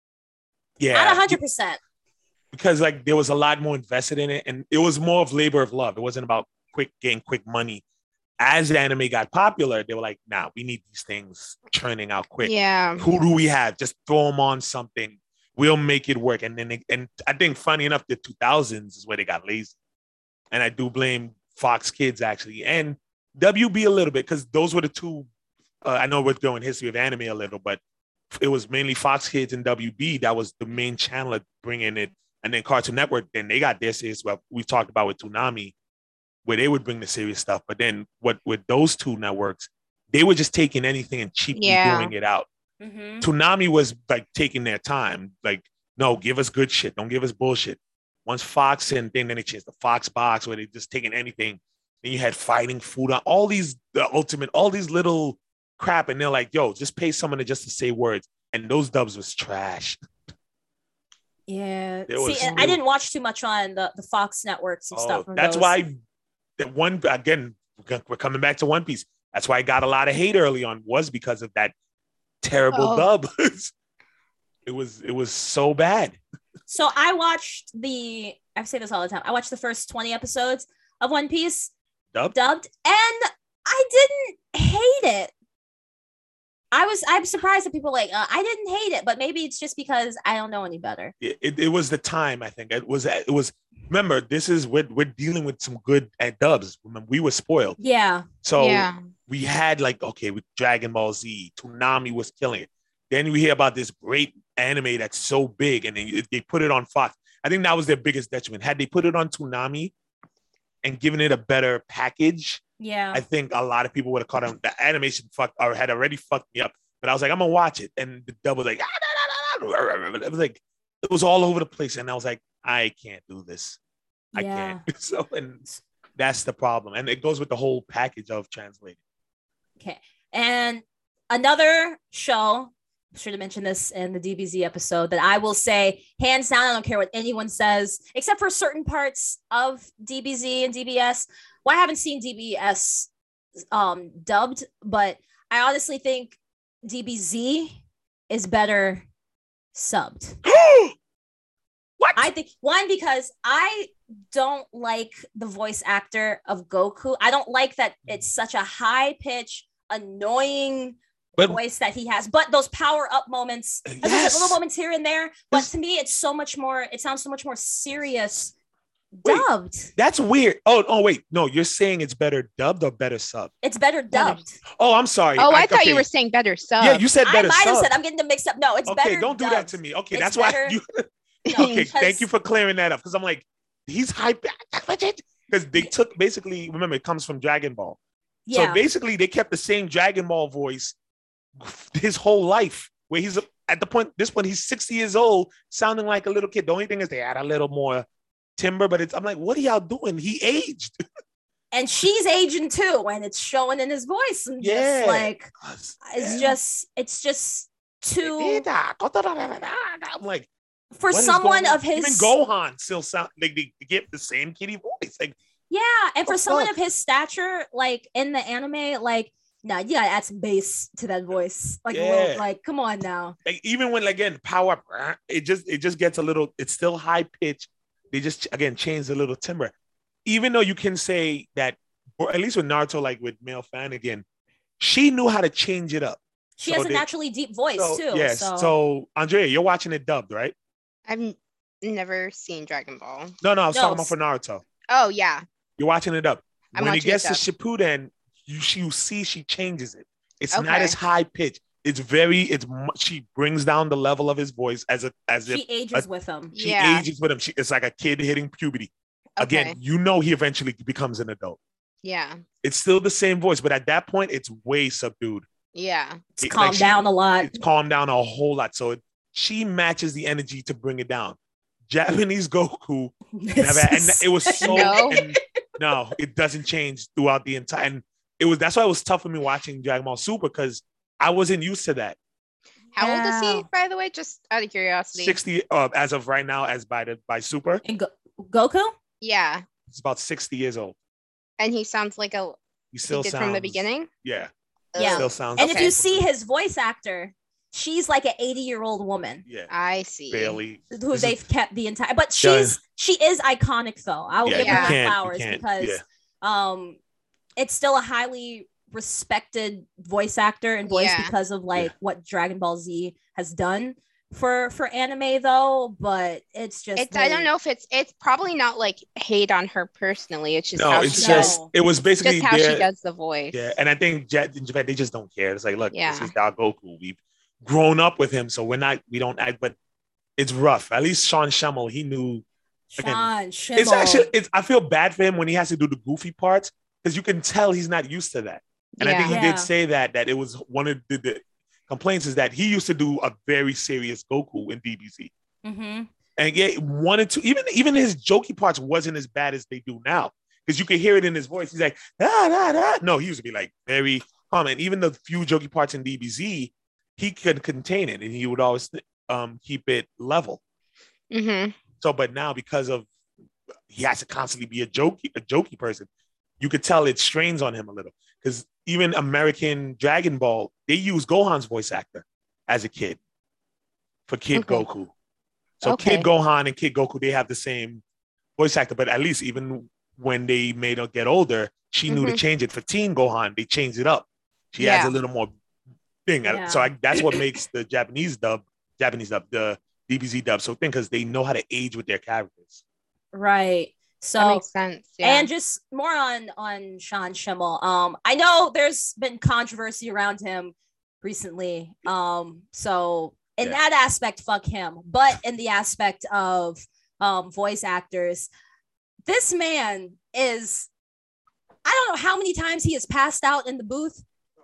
Yeah, not 100%. Because like there was a lot more invested in it, and it was more of labor of love. It wasn't about getting quick money. As the anime got popular, they were like, "Nah, we need these things churning out quick. Yeah, who do we have? Just throw them on something. We'll make it work." And then and I think funny enough, the 2000s is where they got lazy, and I do blame Fox Kids actually and WB a little bit, because those were the two. I know we're throwing history of anime a little, but it was mainly Fox Kids and WB that was the main channel of bringing it. And then Cartoon Network, then they got their series. Well, we've talked about with Toonami, where they would bring the serious stuff. But then with those two networks, they were just taking anything and cheaply doing it out. Mm-hmm. Toonami was like taking their time. Like, no, give us good shit. Don't give us bullshit. Once Fox and then they changed the Fox box where they just taking anything. Then you had Fighting Food on all these, the Ultimate, all these little crap. And they're like, yo, just pay someone just to say words. And those dubs was trash. Yeah. I didn't watch too much on the Fox networks and stuff. That's why that one, again, we're coming back to One Piece. That's why I got a lot of hate early on, was because of that terrible dub. It was so bad. So I watched I say this all the time. I watched the first 20 episodes of One Piece dubbed, and I didn't hate it. I'm surprised that people like, I didn't hate it, but maybe it's just because I don't know any better. It was the time, I think. It was, remember, we're dealing with some good dubs. Remember, we were spoiled. Yeah. So we had with Dragon Ball Z, Toonami was killing it. Then we hear about this great anime that's so big, and then they put it on Fox. I think that was their biggest detriment. Had they put it on Toonami and given it a better package, I think a lot of people would have caught on. The animation had already fucked me up. But I was like, I'm gonna watch it, and the dub was like, it was like, it was all over the place, and I was like, I can't do this. I can't. So, and that's the problem, and it goes with the whole package of translating. Okay, and another show. I should have mentioned this in the DBZ episode, that I will say hands down, I don't care what anyone says, except for certain parts of DBZ and DBS. Well, I haven't seen DBS dubbed, but I honestly think DBZ is better subbed. What? I think one, because I don't like the voice actor of Goku. I don't like that it's such a high pitch, annoying voice that he has. But those power up moments, there's little moments here and there. But to me, it's so much more. It sounds so much more serious. Dubbed. That's weird. Oh, wait. No, you're saying it's better dubbed or better subbed? It's better dubbed. Oh, I'm sorry. Oh, I thought you were saying better subbed. Yeah, you said better subbed. I might have said, subbed. I'm getting them mixed up. No, it's better. Okay, don't do that to me. Okay, that's better. why you. Okay, thank you for clearing that up. Because I'm like, he's hype. Because they took basically. Remember, it comes from Dragon Ball. Yeah. So basically, they kept the same Dragon Ball voice his whole life. Where he's at this point, he's 60 years old, sounding like a little kid. The only thing is they add a little more timbre, but I'm like, what are y'all doing? He aged. And she's aging too, and it's showing in his voice. And just like, it's just too. I'm like, for someone of his, even Gohan still sound like they get the same kitty voice. Like, yeah, and for someone of his stature, like in the anime, like, nah, you gotta add some bass to that voice. Like, like, come on now. Like, even when again power up, it just gets a little. It's still high pitch. They just again change the little timbre. Even though you can say that, or at least with Naruto, like with male fan again, she knew how to change it up. She has a naturally deep voice too. Yes. So Andrea, you're watching it dubbed, right? I've never seen Dragon Ball. No, I was talking about for Naruto. Oh yeah. You're watching it up. When it gets to Shippuden, you see she changes it. It's not as high pitched. She brings down the level of his voice she ages with him. She ages with him. It's like a kid hitting puberty. Okay. Again, he eventually becomes an adult. Yeah. It's still the same voice, but at that point, it's way subdued. Yeah. It's calmed down a lot. It's calmed down a whole lot. So she matches the energy to bring it down. Japanese Goku never, and it was so no, it doesn't change throughout the entire. And that's why it was tough for me watching Dragon Ball Super, because I wasn't used to that. How old is he, by the way? Just out of curiosity. 60 as of right now, by Super. And Goku? Yeah. He's about 60 years old. And he sounds like he still sounds from the beginning? Yeah. Yeah. Still sounds. And if you see his voice actor, she's like an 80-year-old woman. Yeah. I see. Barely. Who they've kept the entire, but she is iconic though. I will give her flowers because it's still a highly respected voice actor and voice because of what Dragon Ball Z has done for anime though. But it's just I don't know if it's probably not like hate on her personally. It's just it was basically just how she does the voice. Yeah, and I think in Japan they just don't care. It's like, look, this is our Goku. We've grown up with him, so we don't act, but it's rough. At least Sean Schemmel, he knew. It's I feel bad for him when he has to do the goofy parts, because you can tell he's not used to that. And I think he did say that it was one of the complaints is that he used to do a very serious Goku in DBZ. Mm-hmm. And wanted to, even his jokey parts wasn't as bad as they do now, because you could hear it in his voice. He's like, No, he used to be like very calm. And even the few jokey parts in DBZ, he could contain it, and he would always keep it level. Mm-hmm. So, but now because of he has to constantly be a jokey person, you could tell it strains on him a little. Because even American Dragon Ball, they use Gohan's voice actor as a kid for Kid Goku. So Kid Gohan and Kid Goku, they have the same voice actor, but at least even when they made her get older, she knew to change it. For Teen Gohan, they changed it up. She adds a little more thing. Yeah. So that's what makes the Japanese dub, the DBZ dub so thin, because they know how to age with their characters. Right. So that makes sense. Yeah. And just more on Sean Schemmel. I know there's been controversy around him recently. So in that aspect, fuck him. But in the aspect of voice actors, this man is, I don't know how many times he has passed out in the booth.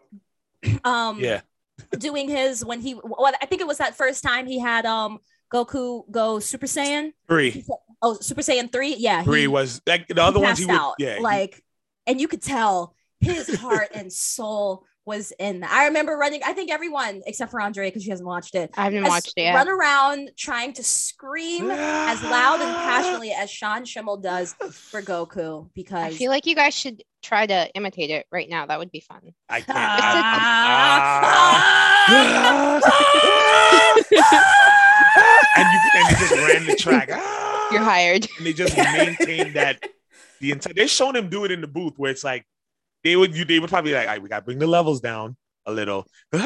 Doing his I think it was that first time he had Goku go Super Saiyan 3. Oh, Super Saiyan 3. Yeah, 3 was like the other ones. He would, out. And you could tell his heart and soul was in that. I remember running. I think everyone except for Andrea, because she hasn't watched it. I haven't watched it yet. Run around trying to scream as loud and passionately as Sean Schemmel does for Goku, because I feel like you guys should try to imitate it right now. That would be fun. I can't. and they just ran the track. You're hired. And they just maintained that the entire. They're showing him do it in the booth where it's like they would probably be like, all right, we got to bring the levels down a little.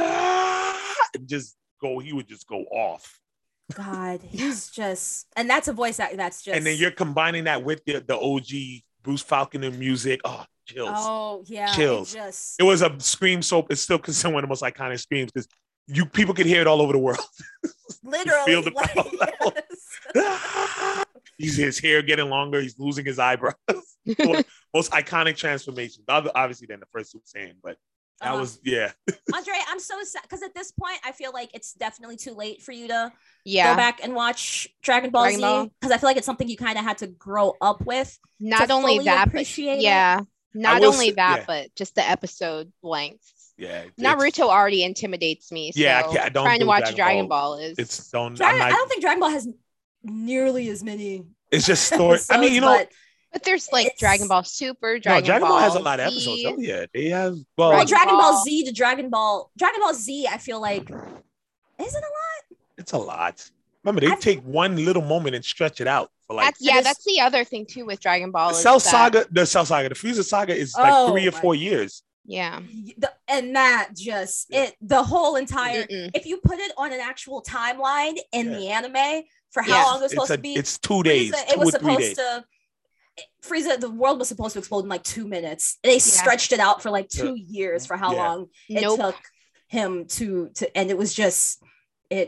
And just go. He would just go off. God, he's just, and that's a voice act. That's just. And then you're combining that with the OG Bruce Falconer music. Oh, chills. Oh yeah, chills. It was a scream soap. It's still considered one of the most iconic screams because people could hear it all over the world. Literally, feel the power. Yes. His hair getting longer. He's losing his eyebrows. Most iconic transformation. Obviously, than the first Super Saiyan, but that was Andre, I'm so sad because at this point, I feel like it's definitely too late for you to go back and watch Dragon Ball Z because I feel like it's something you kind of had to grow up with. Not only that, but not only that, but just the episode length. Yeah, Naruto already intimidates me. So I don't trying to watch Dragon Ball is. I don't think Dragon Ball has nearly as many. It's just story. I mean, but there's like Dragon Ball Super, Dragon Ball has a lot of episodes. Oh yeah, they have. Dragon Ball Z to Dragon Ball Z. I feel like isn't a lot. It's a lot. Remember, they take one little moment and stretch it out for like. That's the other thing too with Dragon Ball. The Frieza saga is like 3 or 4 years. Yeah. And that just the whole entire if you put it on an actual timeline in the anime for how long it was supposed to be. It's 2 days. It was supposed to Frieza, the world was supposed to explode in like 2 minutes. They stretched it out for like 2 years for how long it took him to and it was just so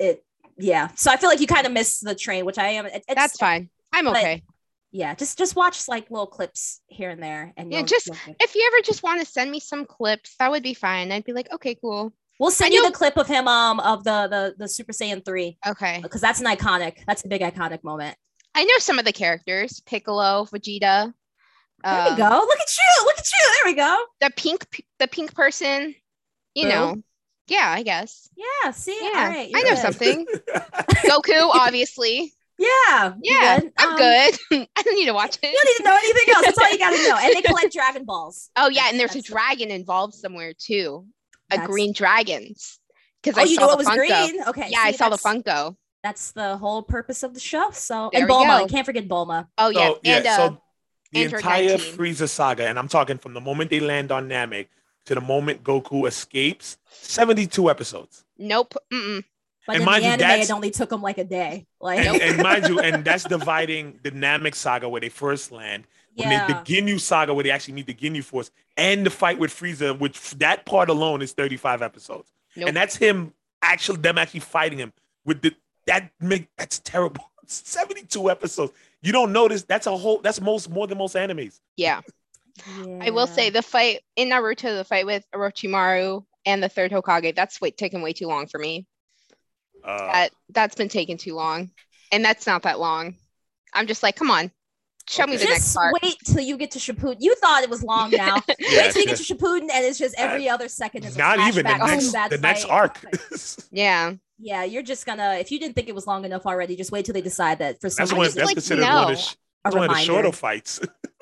I feel like you kind of missed the train, which I am. That's fine. I'm okay. Yeah, just watch like little clips here and there, and if you ever just want to send me some clips, that would be fine. I'd be like, okay, cool. We'll send you the clip of him of the Super Saiyan 3. Okay, because that's that's a big iconic moment. I know some of the characters: Piccolo, Vegeta. There we go. Look at you! There we go. The pink person. You know. Yeah, I guess. Yeah. See. Yeah. All right, I know something. Goku, obviously. Yeah, I'm good. I don't need to watch it. You don't need to know anything else. That's all you got to know. And they collect Dragon Balls. Oh yeah, and there's a dragon involved somewhere too. A green dragons. Because I saw the Funko. Green? Okay. Yeah, I saw the Funko. That's the whole purpose of the show. So and Bulma, you can't forget Bulma. Oh yeah, so the entire Frieza saga, and I'm talking from the moment they land on Namek to the moment Goku escapes, 72 episodes. Nope. But in the anime, it only took them like a day. And mind you, and that's dividing the Namek saga where they first land, the Ginyu saga where they actually meet the Ginyu Force, and the fight with Frieza, which that part alone is 35 episodes. Nope. And that's them actually fighting him with that's terrible. 72 episodes. You don't notice that's more than most animes. Yeah. I will say the fight in Naruto, the fight with Orochimaru and the third Hokage, that's taken way too long for me. That's been taking too long, and that's not that long. I'm just like, come on, show me the next part. Wait till you get to Shippuden. You thought it was long now. Wait till you get to Shippuden, and it's just every other second is not even the next arc. Yeah, you're just gonna. If you didn't think it was long enough already, just wait till they decide that for some. That's considered one of the shorter fights.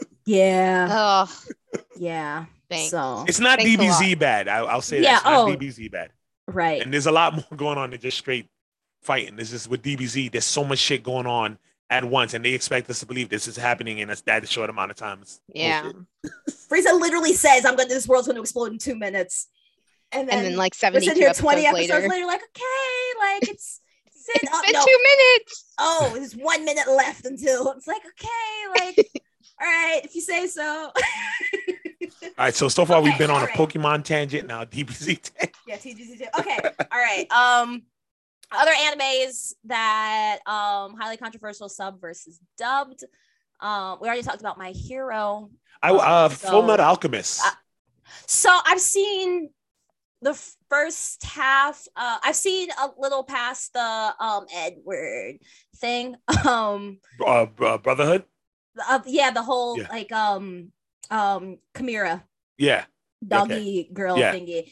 Yeah. Yeah. Thanks. So it's not DBZ bad. I'll say that. It's not DBZ bad. Right. And there's a lot more going on than just straight fighting. This is with DBZ. There's so much shit going on at once, and they expect us to believe this is happening in that short amount of time. Frieza literally says, this world's going to explode in 2 minutes. And then like 72 episodes 20 episodes later, like, okay, like it's been 2 minutes. Oh, there's 1 minute left until it's like, okay, like, all right, if you say so. All right, so far we've been on a Pokemon tangent, now DBZ tangent. Yeah, TBZ too. Okay, all right. Other animes that highly controversial sub versus dubbed. We already talked about My Hero. Full Metal Alchemist. So I've seen the first half. I've seen a little past the Edward thing. Brotherhood. The whole Chimera. Yeah. Doggy girl thingy.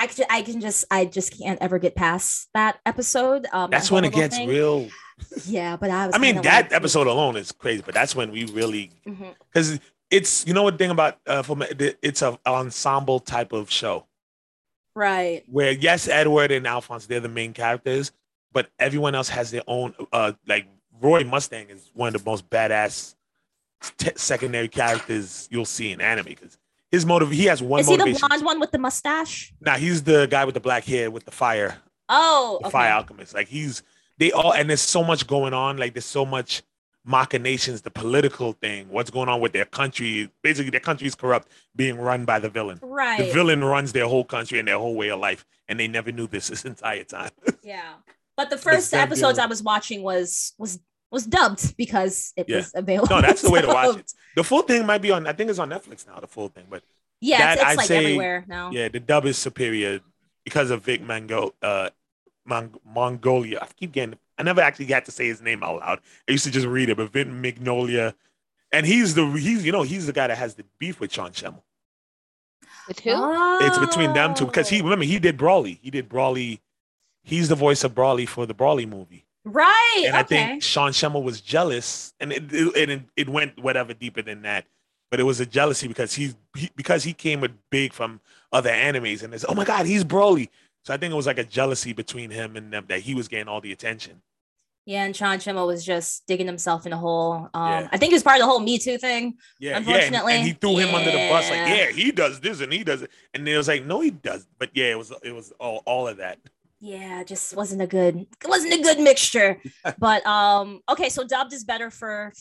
I just can't ever get past that episode. That's when it gets real. Yeah, but that episode alone is crazy, but that's when we really, because it's, what thing about it's an ensemble type of show. Right. Where yes, Edward and Alphonse, they're the main characters, but everyone else has their own. Like Roy Mustang is one of the most badass secondary characters you'll see in anime because his motive. He has one. Is he motivation. the blonde one with the mustache? Nah, he's the guy with the black hair with the fire. Oh, the fire alchemist. Like they all, and there's so much going on. Like there's so much machinations, the political thing, what's going on with their country. Basically, their country is corrupt, being run by the villain. Right. The villain runs their whole country and their whole way of life, and they never knew this entire time. Yeah, but the first episodes I was watching was dubbed because it was available. No, that's the way to watch it. The full thing might be on. I think it's on Netflix now. The full thing, but yeah, it's like everywhere now. Yeah, the dub is superior because of Vic Mongolia. I keep getting. I never actually got to say his name out loud. I used to just read it, but Vic Magnolia, and he's the guy that has the beef with Sean Schemmel. With who? It's between them two because he did Brawley. He did Brawley. He's the voice of Brawley for the Brawley movie. Right. And I think Sean Schemmel was jealous, and it went whatever deeper than that. But it was a jealousy because he came with big from other animes, and it's, oh my God, he's Broly. So I think it was like a jealousy between him and them that he was getting all the attention. Yeah, and Sean Schemmel was just digging himself in a hole. I think he was part of the whole Me Too thing. Yeah, unfortunately, and he threw him under the bus. Like, yeah, he does this and he does it, and it was like, no, he does. But yeah, it was all of that. Yeah, it just wasn't a good mixture. But okay, so dubbed is better for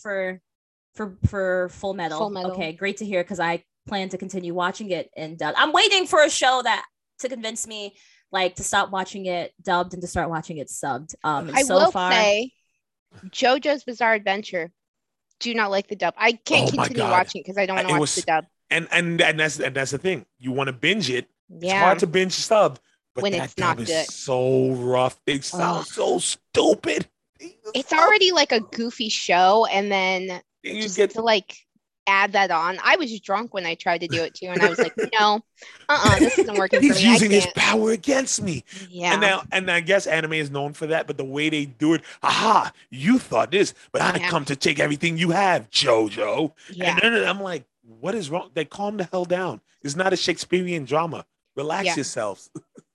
Full Metal. Full Metal. Okay, great to hear because I plan to continue watching it in dubbed. I'm waiting for a show to convince me like to stop watching it dubbed and to start watching it subbed. I will say JoJo's Bizarre Adventure. Do not like the dub. I can't continue watching because I don't want to watch the dub. And that's the thing. You want to binge it. Yeah. It's hard to binge sub. But when that it's not dub good. is so rough. They sound so stupid. It's already like a goofy show, and then to like add that on. I was drunk when I tried to do it too, and I was like, no, this isn't working for me. He's using his power against me. Yeah. And I guess anime is known for that, but the way they do it, you thought this, but I come to take everything you have, JoJo. Yeah. And then I'm like, what is wrong? They calm the hell down. It's not a Shakespearean drama. Relax yourselves.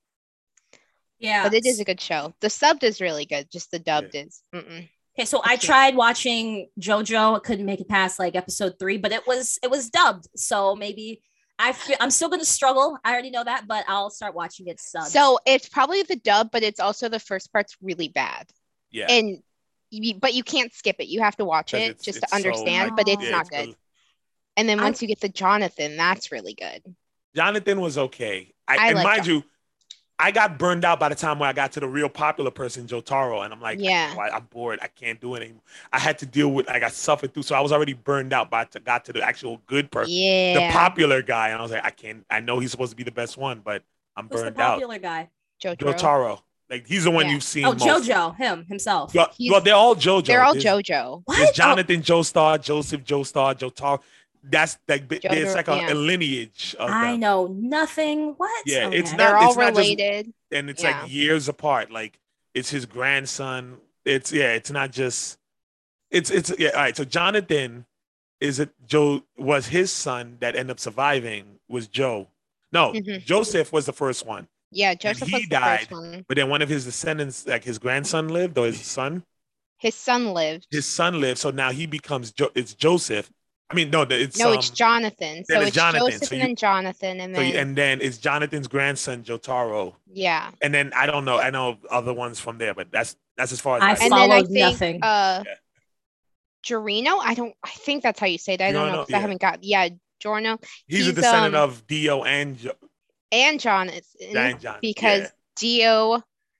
Yeah. But it is a good show. The subbed is really good. Just the dubbed is. Okay, so I tried watching JoJo. I couldn't make it past like episode 3, but it was dubbed. So maybe I'm still going to struggle. I already know that, but I'll start watching it subbed. So it's probably the dub, but it's also the first part's really bad. Yeah. But you can't skip it. You have to watch it just to understand, but it's not good. And then once you get to Jonathan, that's really good. Jonathan was okay. Mind you, I got burned out by the time when I got to the real popular person, Jotaro, and I'm like, I'm bored. I can't do it anymore. I had to deal with. I got suffered through, so I was already burned out. But I got to the actual good person, the popular guy, and I was like, I can't. I know he's supposed to be the best one, but I'm burned out. Who's the popular guy? Jotaro. Like he's the one you've seen. Oh, most. JoJo, himself. Well, they're all JoJo. They're all JoJo. What? There's Jonathan Joestar, Joseph Joestar, Jotaro. That's like there's like a lineage of I them. know nothing. What? Yeah, it's not. They're all it's not related, just, and it's like years apart. Like it's his grandson. It's not just. It's All right. So Jonathan was his son that ended up surviving was Joe. No, Joseph was the first one. Yeah, Joseph was the first one. But then one of his descendants, like his grandson, lived, or his son. His son lived. So now he becomes it's Joseph. I mean, no, it's Jonathan. So it's Jonathan. Joseph and Jonathan, and then it's Jonathan's grandson, Jotaro. Yeah. And then I don't know. I know other ones from there, but that's as far as I followed nothing. Jorino. I think that's how you say that. I don't know because I haven't got. Yeah, Jorno. He's a descendant of Dio and Jonathan. Because Dio,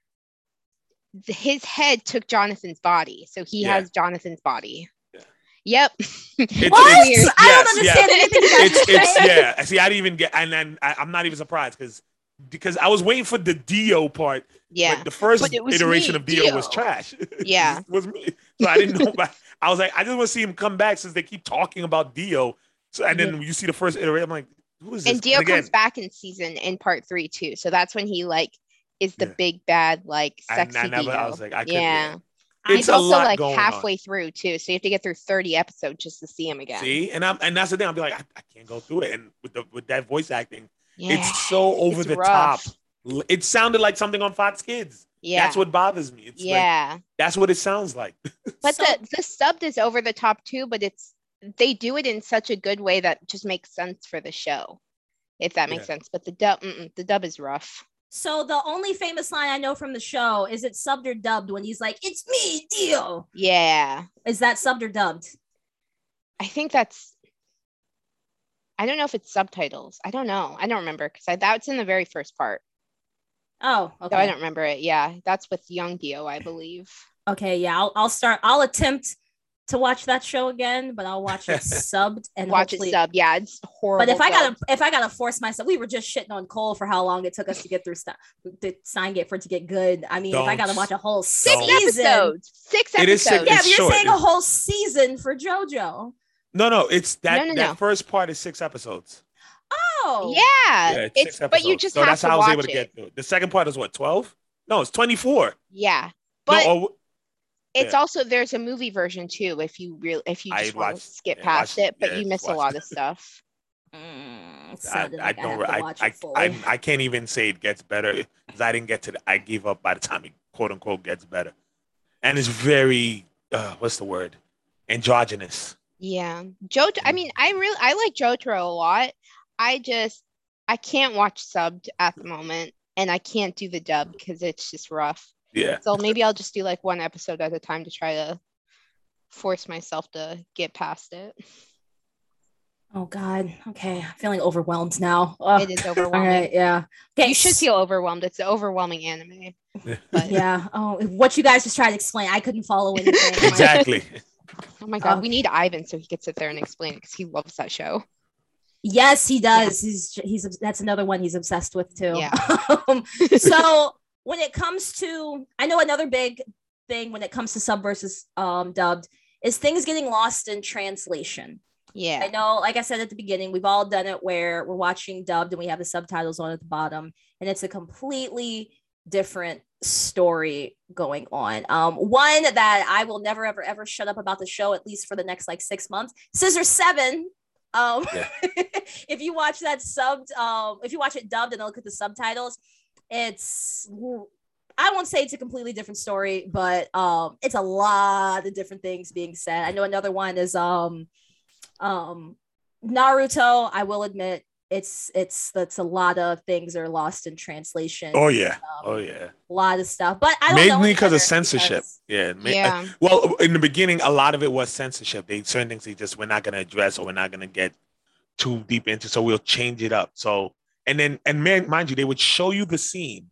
his head took Jonathan's body, so he has Jonathan's body. Yep. What? I don't understand anything. It's See, I didn't even get, and then I'm not even surprised because I was waiting for the Dio part. Yeah. But the first iteration of Dio was trash. Yeah. It was me. So I didn't know. I was like, I just want to see him come back since they keep talking about Dio. So and then you see the first iteration, I'm like, who is this? And Dio comes back in part 3 too. So that's when he like is the big bad like sexy Dio. I was like, I couldn't. It's also like halfway through too, so you have to get through 30 episodes just to see him again. See, and that's the thing. I'll be like, I can't go through it, and with that voice acting, it's so over the top. It sounded like something on Fox Kids. That's what bothers me. It's like, that's what it sounds like. But the subbed is over the top too, but they do it in such a good way that just makes sense for the show, if that makes sense. But the dub is rough. So the only famous line I know from the show is it subbed or dubbed when he's like, "It's me, Dio." Yeah. Is that subbed or dubbed? I think that's. I don't know if it's subtitles. I don't know. I don't remember because that's in the very first part. Oh, okay. So I don't remember it. Yeah, that's with young Dio, I believe. Okay, yeah, I'll attempt to watch that show again, but I'll watch it subbed and watch it subbed. Yeah, it's horrible. But if I gotta force myself, we were just shitting on Cole for how long it took us to get through the Steingate for it to get good. I mean, if I gotta watch a whole season, 6 episodes. Yeah, but you're saying a whole season for JoJo. No, it's that first part is 6 episodes. Oh, yeah, it's 6 episodes. But you just have that's to how I was watch able to get through it. The second part is what, 12? No, it's 24. Yeah, but it's also there's a movie version too. If you just want to skip past it, but you miss a lot of stuff. I can't even say it gets better because I didn't get to I gave up by the time it quote unquote gets better, and it's very what's the word, androgynous. Yeah, JoJo. I mean, I like JoJo a lot. I can't watch subbed at the moment, and I can't do the dub because it's just rough. Yeah. So maybe I'll just do like one episode at a time to try to force myself to get past it. Oh God. Okay. I'm feeling overwhelmed now. It is overwhelming. All right, yeah. Okay. You should feel overwhelmed. It's an overwhelming anime. But yeah. Oh, what you guys just tried to explain, I couldn't follow anything. Exactly. Oh my God. We need Ivan so he could sit there and explain it because he loves that show. Yes, he does. Yeah. He's that's another one he's obsessed with too. Yeah. So when it comes to, I know another big thing when it comes to sub versus dubbed is things getting lost in translation. Yeah. I know, like I said at the beginning, we've all done it where we're watching dubbed and we have the subtitles on at the bottom, and it's a completely different story going on. One that I will never, ever, ever shut up about the show, at least for the next like 6 months, Scissor 7. If you watch that subbed, if you watch it dubbed and look at the subtitles, it's, I won't say it's a completely different story, but it's a lot of different things being said. I know another one is Naruto. I will admit that's a lot of things are lost in translation. Oh yeah, a lot of stuff. But I don't know, mainly because of censorship. Yeah. Well, in the beginning, a lot of it was censorship. Certain things we're not going to address or we're not going to get too deep into, so we'll change it up. So and mind you, they would show you the scene.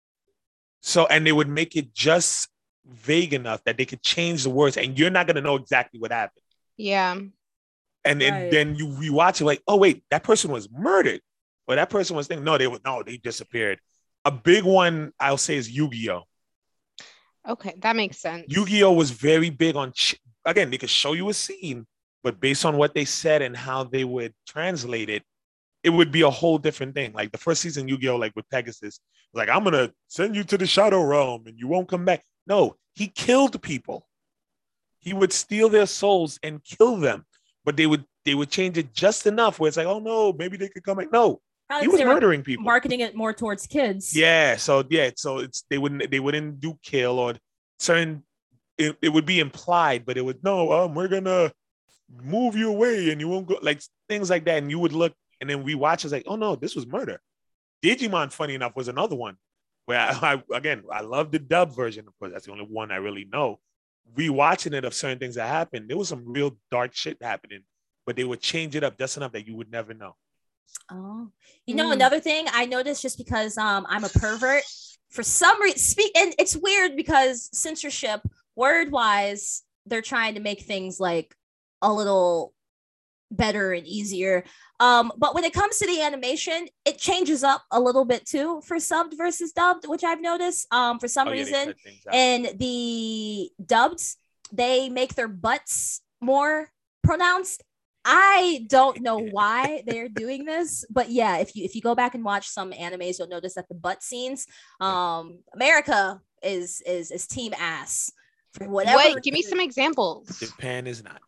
So and they would make it just vague enough that they could change the words, and you're not going to know exactly what happened. Yeah. And then you rewatch it like, oh wait, that person was murdered, or that person was thinking, they disappeared. A big one I'll say is Yu-Gi-Oh. Okay, that makes sense. Yu-Gi-Oh was very big on again, they could show you a scene, but based on what they said and how they would translate it, it would be a whole different thing. Like the first season Yu-Gi-Oh, like with Pegasus, like I'm gonna send you to the Shadow Realm and you won't come back. No, he killed people. He would steal their souls and kill them. But they would change it just enough where it's like, oh no, maybe they could come back. No, he was murdering people, marketing it more towards kids. Yeah, so it's they wouldn't do kill or certain. It would be implied, but it would we're gonna move you away and you won't go, like things like that. And you would look, and then we watch it's like, oh no, this was murder. Digimon, funny enough, was another one where I love the dub version. Of course, that's the only one I really know. Rewatching it of certain things that happened, there was some real dark shit happening, but they would change it up just enough that you would never know. Oh, another thing I noticed, just because I'm a pervert for some reason, and it's weird because censorship, word wise, they're trying to make things like a little better and easier. But when it comes to the animation, it changes up a little bit too for subbed versus dubbed, which I've noticed. For some reason, in the dubbed, they make their butts more pronounced. I don't know why they're doing this, but yeah, if you go back and watch some animes, you'll notice that the butt scenes, America is team ass for whatever. Wait, give me some examples. Japan is not.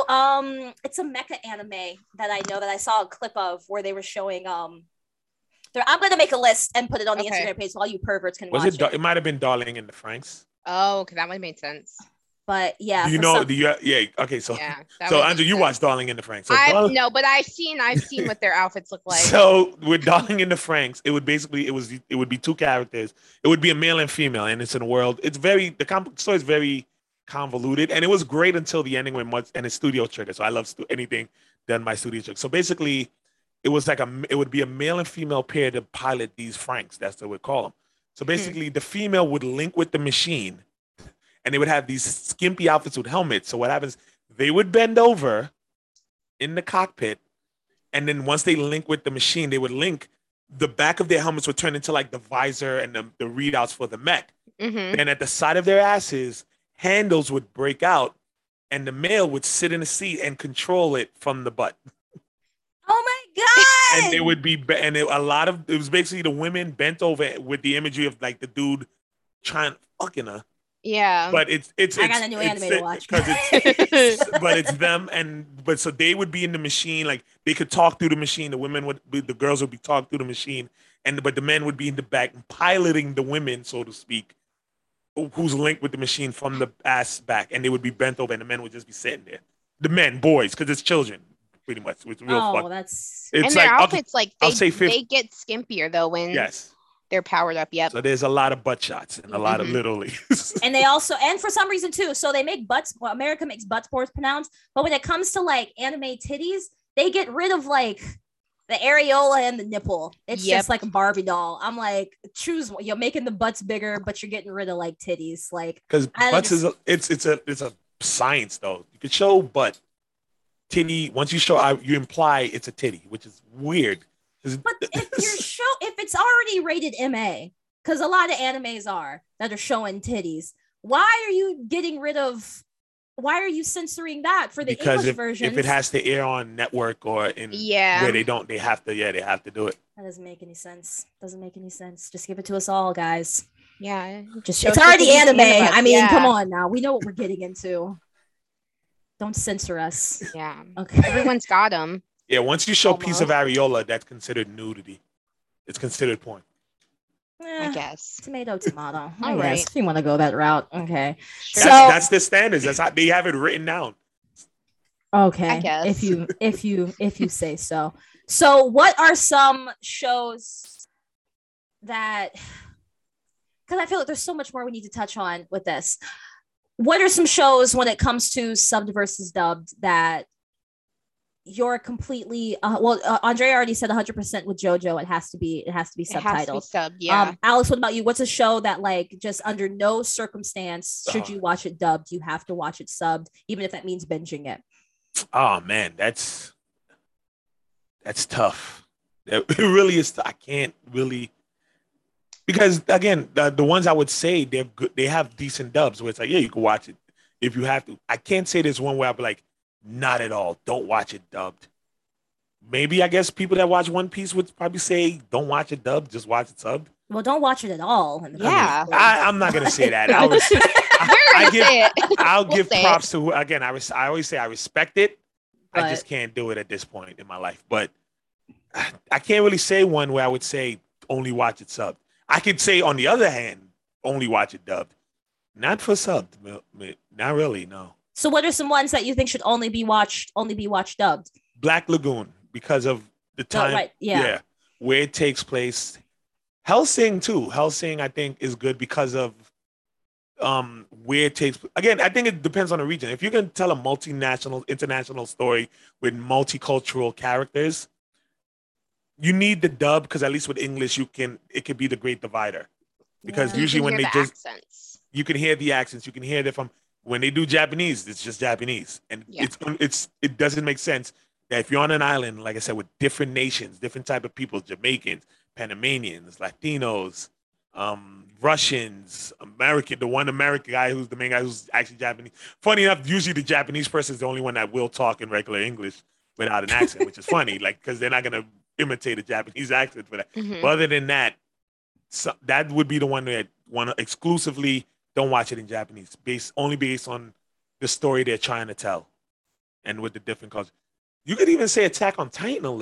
Oh, it's a mecha anime that I know that I saw a clip of where they were showing I'm gonna make a list and put it on the Okay. Instagram page so all you perverts can Was watch it? It might have been Darling in the Franxx. Oh, because that would have made sense. But yeah, Do you for know? some- Do you? Yeah. Okay. So Yeah. that so would Andrew, make you sense. watched Darling in the Franxx. So No, but I've seen what their outfits look like. So with Darling in the Franxx, it would basically it would be two characters. It would be a male and female, and it's in a world. It's the story is very convoluted, and it was great until the ending and it's Studio Trigger. So I love anything done by Studio Trigger. So basically, it was like it would be a male and female pair to pilot these Franxx. That's what we call them. So basically, the female would link with the machine, and they would have these skimpy outfits with helmets. So what happens? They would bend over in the cockpit, and then once they link with the machine, they would link the back of their helmets would turn into like the visor and the readouts for the mech. Mm-hmm. And at the side of their asses, handles would break out, and the male would sit in the seat and control it from the butt. oh my god! And it would be, it was basically the women bent over with the imagery of like the dude trying fucking her. Yeah. But it's I got a new anime to watch. but it's them but so they would be in the machine, like they could talk through the machine. The girls would be talking through the machine, but the men would be in the back piloting the women, so to speak, who's linked with the machine from the ass back, and they would be bent over, and the men would just be sitting there. The boys, because it's children, pretty much. It's real fun. That's It's and their like, outfits, I'll say 50. they get skimpier though when Yes. they're powered up. Yep. So there's a lot of butt shots and a lot of literally. and they also, and for some reason too, so they make butts. Well, America makes butts more pronounced, but when it comes to like anime titties, they get rid of like the areola and the nipple. It's just like a Barbie doll. I'm like, choose one. You're making the butts bigger, but you're getting rid of like titties. Like, because butts it's a science though. You could show butt, titty. Once you show, you imply it's a titty, which is weird. But if it's already rated MA, because a lot of animes that are showing titties, why are you censoring that for the English version? If it has to air on network or in where they have to do it. That doesn't make any sense. Just give it to us all, guys. Yeah. It's already anime. I mean, come on now. We know what we're getting into. Don't censor us. Yeah. Okay. Everyone's got them. Yeah, once you show a piece of areola, that's considered nudity. It's considered porn. I guess. Tomato. All right. If you want to go that route, okay. Sure. That's the standards. That's how they have it written down. Okay. I guess. If you say so. So, what are some shows that? Because I feel like there's so much more we need to touch on with this. What are some shows when it comes to subbed versus dubbed that you're completely Andre already said 100% with JoJo. It has to be subtitled. Subbed, yeah. Alex, what about you? What's a show that like just under no circumstance should you watch it dubbed? You have to watch it subbed, even if that means binging it. Oh man, that's tough. It really is. I can't really, because again, the ones I would say they're good. They have decent dubs where it's like, yeah, you can watch it if you have to. I can't say there's one where I'll be like, not at all. Don't watch it dubbed. Maybe I guess people that watch One Piece would probably say don't watch it dubbed, just watch it subbed. Well, don't watch it at all. Yeah. I'm not gonna say that. I'll give props to again. I always say I respect it. I just can't do it at this point in my life. But I can't really say one where I would say only watch it subbed. I could say on the other hand, only watch it dubbed. Not for subbed. Not really. No. So what are some ones that you think should only be watched dubbed? Black Lagoon, because of the time. Oh, right. Yeah. Where it takes place. Hellsing too. Hellsing, I think, is good because of where it takes. Again, I think it depends on the region. If you can tell a multinational, international story with multicultural characters, you need the dub, because at least with English, it could be the great divider. Because usually when you can hear the accents, you can hear them from. When they do Japanese, it's just Japanese, and it doesn't make sense that if you're on an island, like I said, with different nations, different type of people, Jamaicans, Panamanians, Latinos, Russians, American, the one American guy who's the main guy who's actually Japanese. Funny enough, usually the Japanese person is the only one that will talk in regular English without an accent, which is funny, like because they're not gonna imitate a Japanese accent for that. Mm-hmm. But other than that, that would be the one that want to exclusively. Don't watch it in Japanese, based on the story they're trying to tell, and with the different cultures. You could even say Attack on Titan a little.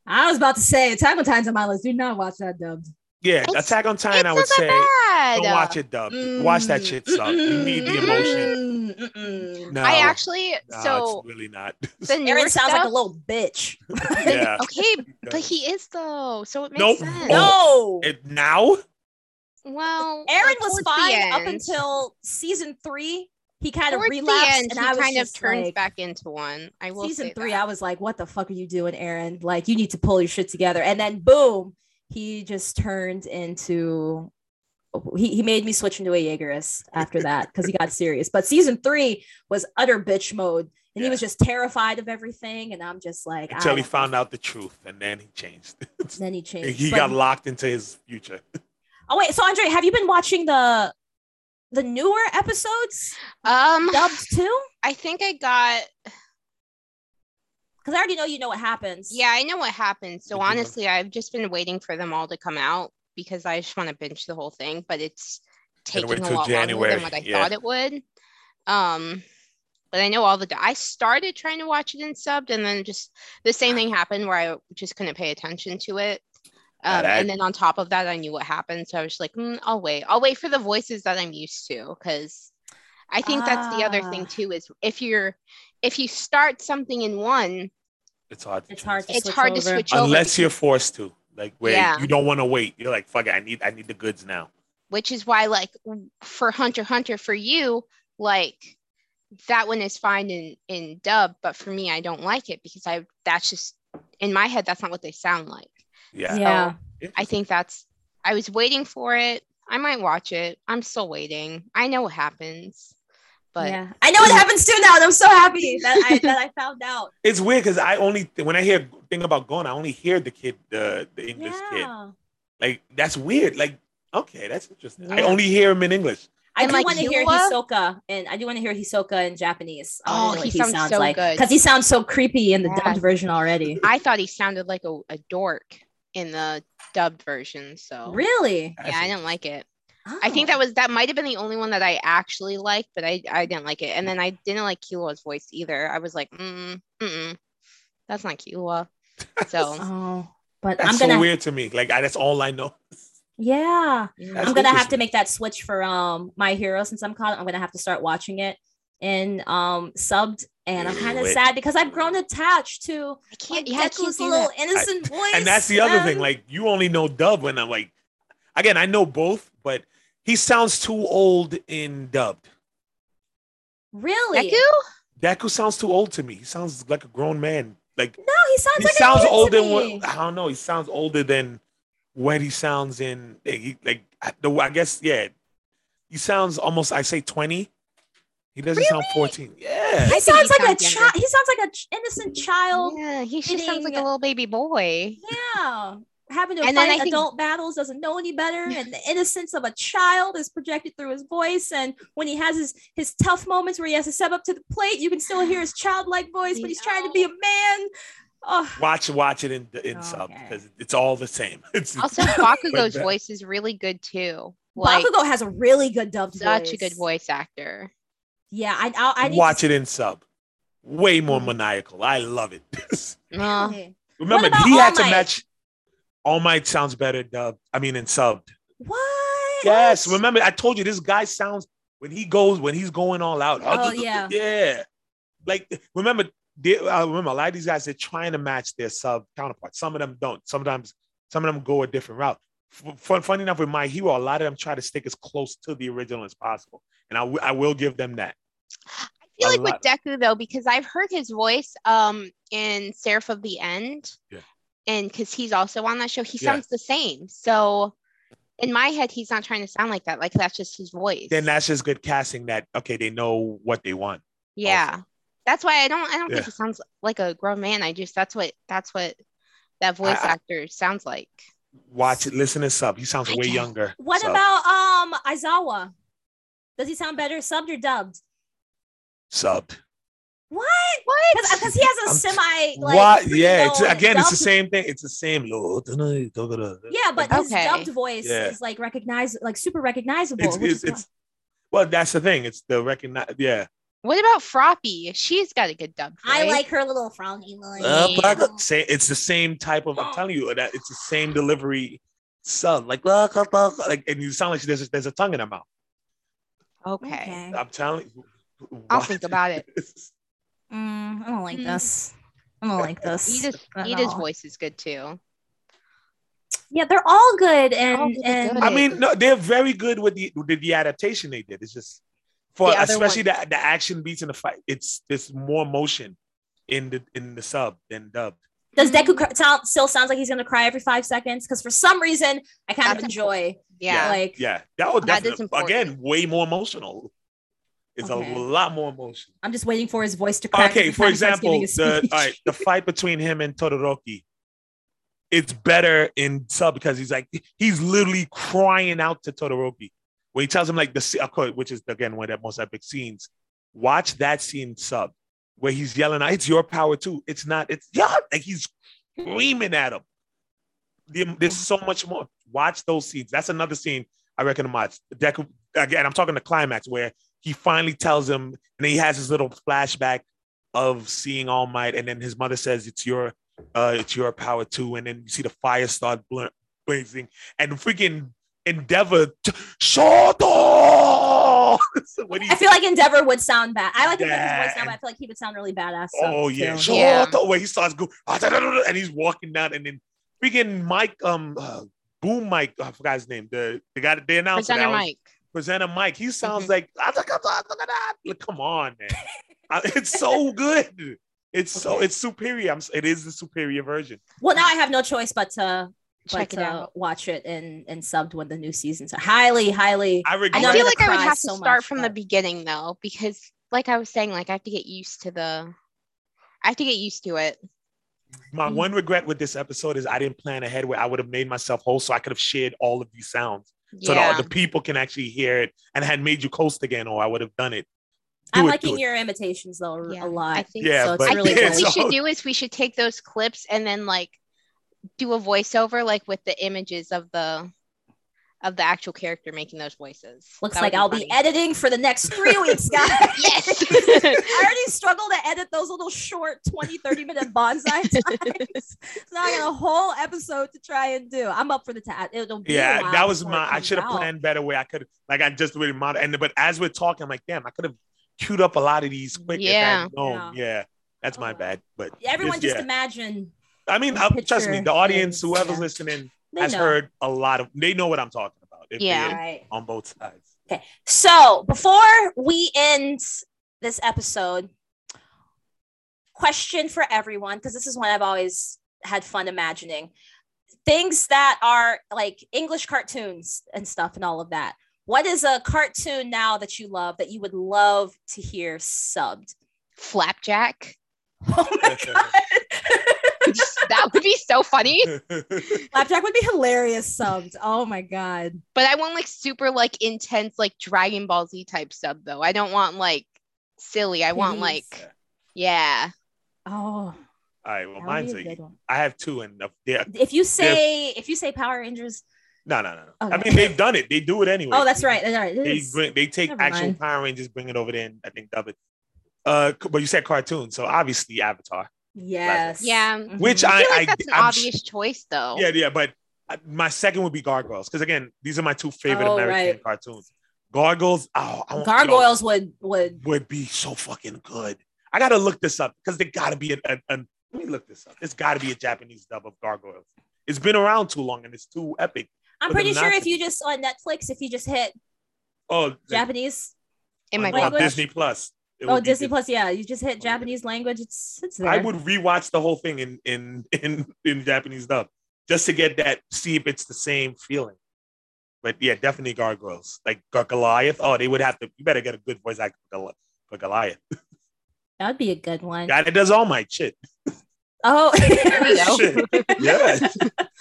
I was about to say Attack on Titan's on my list. Do not watch that dubbed. Yeah, Attack on Titan, I would say don't watch it dubbed. Watch that shit subbed. You need the emotion. No, I actually it's really not. Eren sounds like a little bitch. Yeah. Okay, but he is though, so it makes sense. No. Now? Well, Eren was fine up until season 3. He kind of relapsed, and I was kind of turns like, back into one. I will season say 3. that. I was like, "What the fuck are you doing, Eren? Like, you need to pull your shit together." And then, boom, he just turned into. He made me switch into a Jaegerist after that because he got serious. But season 3 was utter bitch mode, and he was just terrified of everything. And I'm just like, until he found out the truth, and then he changed. He got locked into his future. Oh wait, so Andre, have you been watching the newer episodes? Dubbed too? I think I got, because I already know you know what happens. Yeah, I know what happens. So honestly, I've just been waiting for them all to come out because I just want to binge the whole thing, but it's taking a lot longer than what I thought it would. But I know I started trying to watch it in subbed, and then just the same thing happened where I just couldn't pay attention to it. And then on top of that, I knew what happened. So I was like, I'll wait for the voices that I'm used to. Cause I think that's the other thing too, is if you start something in one, it's hard to switch over. Unless you're forced to, like where you don't want to wait. You're like, fuck it, I need the goods now. Which is why, like, for Hunter x Hunter, for you, like, that one is fine in dub, but for me, I don't like it because that's just, in my head, that's not what they sound like. Yeah. So I think I was waiting for it. I might watch it. I'm still waiting. I know what happens, but I know what happens too now, and I'm so happy that I found out. It's weird because when I hear thing about Gon, I only hear the kid, the English kid. Like that's weird. Like okay, that's interesting. I only hear him in English. I do want to hear Hisoka, and I do want to hear Hisoka in Japanese. He sounds so like, good because he sounds so creepy in the dubbed version already. I thought he sounded like a dork in the dubbed version. So really, I didn't like it. I think that might have been the only one that I actually liked, but I didn't like it. And then I didn't like Killua's voice either. I was like, that's not Killua. So, but that's so weird to me. Like that's all I know. Yeah, I'm gonna have to make that switch for My Hero since I'm gonna have to start watching it in subbed, and I'm kind of sad because I've grown attached to Deku's little innocent voice. And that's the other thing. Like you only know dub when I'm like, again, I know both, but he sounds too old in dubbed. Really? Deku sounds too old to me. He sounds like a grown man. Like no, he sounds older. I don't know. He sounds older than what he sounds in. I guess he sounds almost. I say 20. He doesn't sound 14. Yeah, he sounds like a child. He sounds like an innocent child. Yeah, he just sounds like a little baby boy. Yeah. Having to fight adult battles, doesn't know any better, and the innocence of a child is projected through his voice. And when he has his tough moments where he has to step up to the plate, you can still hear his childlike voice, but he's trying to be a man. Oh. Watch it in sub because it's all the same. Also, Bakugo's voice is really good too. Bakugo has a really good dubbed voice. Such a good voice actor. Yeah, I watch it in sub. Way more maniacal. I love it. Remember, he had to match. All Might sounds better dubbed. I mean, in subbed. What? Yes. Remember, I told you this guy sounds when he's going all out. Oh yeah. Yeah. Like remember a lot of these guys they're trying to match their sub counterparts. Some of them don't. Sometimes some of them go a different route. Funny enough, with My Hero, a lot of them try to stick as close to the original as possible, and I will give them that. I feel like with Deku though, because I've heard his voice in Seraph of the End. Yeah. And because he's also on that show, he sounds the same. So in my head, he's not trying to sound like that. Like that's just his voice. Then that's just good casting. That they know what they want. Yeah, also. That's why I don't think he sounds like a grown man. That's what that voice actor sounds like. Watch it, listen to sub. He sounds way younger. What about Aizawa? Does he sound better subbed or dubbed? Subbed. What? Because he has a semi. What? Yeah. It's the same thing. It's the same. Yeah, but his dubbed voice is like super recognizable. Well, that's the thing. It's the recognize. Yeah. What about Froppy? She's got a good dub voice. I like her little frowny voice. It's the same type of. I'm telling you that it's the same delivery. Sub like and you sound like there's a tongue in her mouth. Okay. I'm telling you. I'll think about it. I don't like this. I don't like this. Ida's voice is good too. Yeah, they're all good, and I mean, no, they're very good with the adaptation they did. It's just for especially the action beats in the fight. There's more emotion in the sub than dubbed. Does Deku still sounds like he's gonna cry every 5 seconds? Because for some reason, I kind of enjoy. That would definitely again way more emotional. It's a lot more emotional. I'm just waiting for his voice to crack. Okay, for example, the fight between him and Todoroki. It's better in sub because he's literally crying out to Todoroki when he tells him which is again one of the most epic scenes. Watch that scene sub where he's yelling out, "It's your power too." It's not. It's like he's screaming at him. There's so much more. Watch those scenes. That's another scene I recommend watch. Deku, again, I'm talking the climax where he finally tells him, and then he has his little flashback of seeing All Might, and then his mother says, "It's your power too," and then you see the fire start blazing, and freaking Endeavor, Shoto! I feel like Endeavor would sound bad. I like his voice now, but I feel like he would sound really badass. Shoto! Where he starts going, and he's walking down, and then freaking Mike, Boom Mike, I forgot his name. The guy that they announced. Presenter Mike. He sounds like, come on, man. It's so good. It's superior. It is the superior version. Well, now I have no choice but to watch it and subbed when the new seasons are highly. I feel like I would have to start from the beginning though, because like I was saying, like I have to get used to it. My one regret with this episode is I didn't plan ahead where I would have made myself host so I could have shared all of these sounds. So the people can actually hear it and had made you coast again, or I would have done it. I'm liking your imitations though a lot. I think so. It's really good. What we should take those clips and then like do a voiceover like with the images of the actual character making those voices. Looks like I'll be editing for the next 3 weeks, guys. Yes. I already struggle to edit those little short 20-30 minute bonsai times. So now I got a whole episode to try and do. I'm up for the task. That was I should have planned better where I could I just really modeled. But as we're talking, I'm like, damn, I could have queued up a lot of these quick. That's my bad. But everyone just imagine. I mean, trust me, the audience, whoever's listening, has heard a lot of. They know what I'm talking about. On both sides. Okay, so before we end this episode, question for everyone, because this is one I've always had fun imagining. Things that are like English cartoons and stuff and all of that. What is a cartoon now that you love that you would love to hear subbed? Flapjack. Oh my God. That would be so funny. Flapjack would be hilarious subbed. Oh my God. But I want like super like intense like Dragon Ball Z type sub though. I don't want like silly. I want like Oh. All right. Well, mine's I have two, and if you say Power Rangers. No. Okay. I mean, they've done it. They do it anyway. Oh, that's right. They take actual Power Rangers, bring it over there, and I think dub it. But you said cartoon, so obviously Avatar. Yes. Yeah. Which I feel like that's an obvious choice, though. Yeah. But my second would be Gargoyles, because again, these are my two favorite American cartoons. Gargoyles. Gargoyles would be so fucking good. I gotta look this up because there gotta be let me look this up. There's gotta be a Japanese dub of Gargoyles. It's been around too long and it's too epic. I'm pretty sure if you just on Netflix, if you just hit Japanese in my language. Disney Plus. Disney Plus, yeah. You just hit Japanese language. It's there. I would rewatch the whole thing in Japanese dub just to get that, see if it's the same feeling. But yeah, definitely Gargoyles. Like Goliath. Oh, they would have to. You better get a good voice actor for Goliath. That would be a good one. Guy that does all my shit. Oh, there we go. Yeah.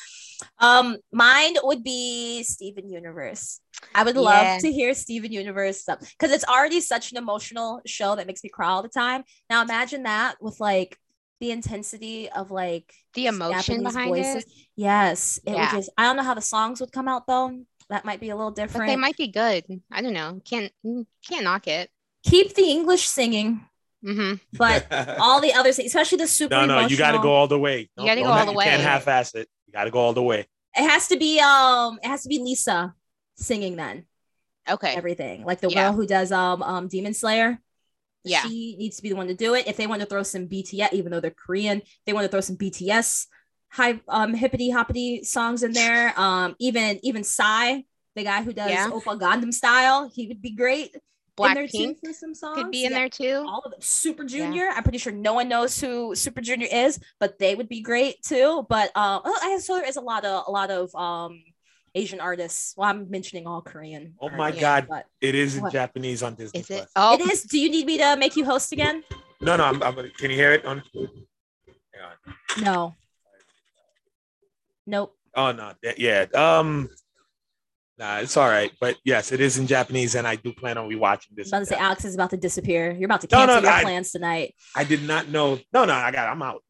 Mine would be Steven Universe. I would love to hear Steven Universe stuff because it's already such an emotional show that makes me cry all the time. Now imagine that with like the intensity of like the emotion Japanese behind voices. it. Yes, it would just. I don't know how the songs would come out though. That might be a little different. But they might be good. I don't know. Can't knock it. Keep the English singing. Mm-hmm. But all the others, especially the super emotional. You got to go all the way. You got to go all the way. You can't half-ass it. You got to go all the way. It has to be Lisa singing then. Okay. Everything. Like the girl who does Demon Slayer. Yeah. She needs to be the one to do it. If they want to throw some BTS, even though they're Korean, they want to throw some BTS hippity hoppity songs in there. Even Psy, the guy who does Oppa Gangnam Style, he would be great. Blackpink for some songs. Could be in there too. All of them. Super Junior. I'm pretty sure no one knows who Super Junior is, but they would be great too. But so there is a lot of Asian artists. Well, I'm mentioning all Korean. Oh my God, it is in Japanese on Disney. Is it? Oh, it is. Do you need me to make you host again? No. I'm can you hear it on? No. Nope. Oh no. Yeah. Nah, it's all right. But yes, it is in Japanese, and I do plan on rewatching this. I was about to say Alex is about to disappear. You're about to cancel your plans tonight. I did not know. No, I'm out.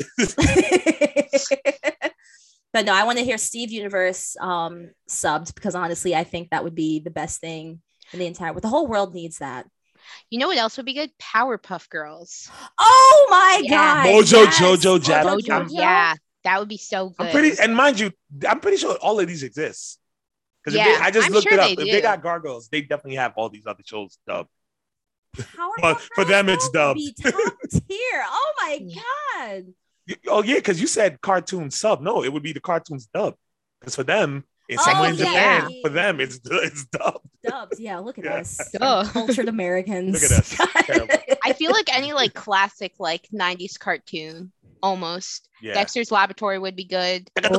But no, I want to hear Steve Universe subbed, because honestly, I think that would be the best thing in the entire world. The whole world needs that. You know what else would be good? Powerpuff Girls. Oh my God. Mojo Jojo Japanese. Yeah, that would be so good. I'm pretty sure all of these exist. Because I just looked it up. If they got Gargoyles, they definitely have all these other shows dubbed. But for them, it's dubbed. Top tier. Oh my God. Oh yeah, because you said cartoon sub. No, it would be the cartoons dubbed. Because for them, it's somewhere in Japan. For them, it's dubbed. Dubbed. Yeah, look at us. Cultured Americans. Look at us. I feel like any classic 90s cartoon. Almost. Yeah. Dexter's Laboratory would be good. Yeah.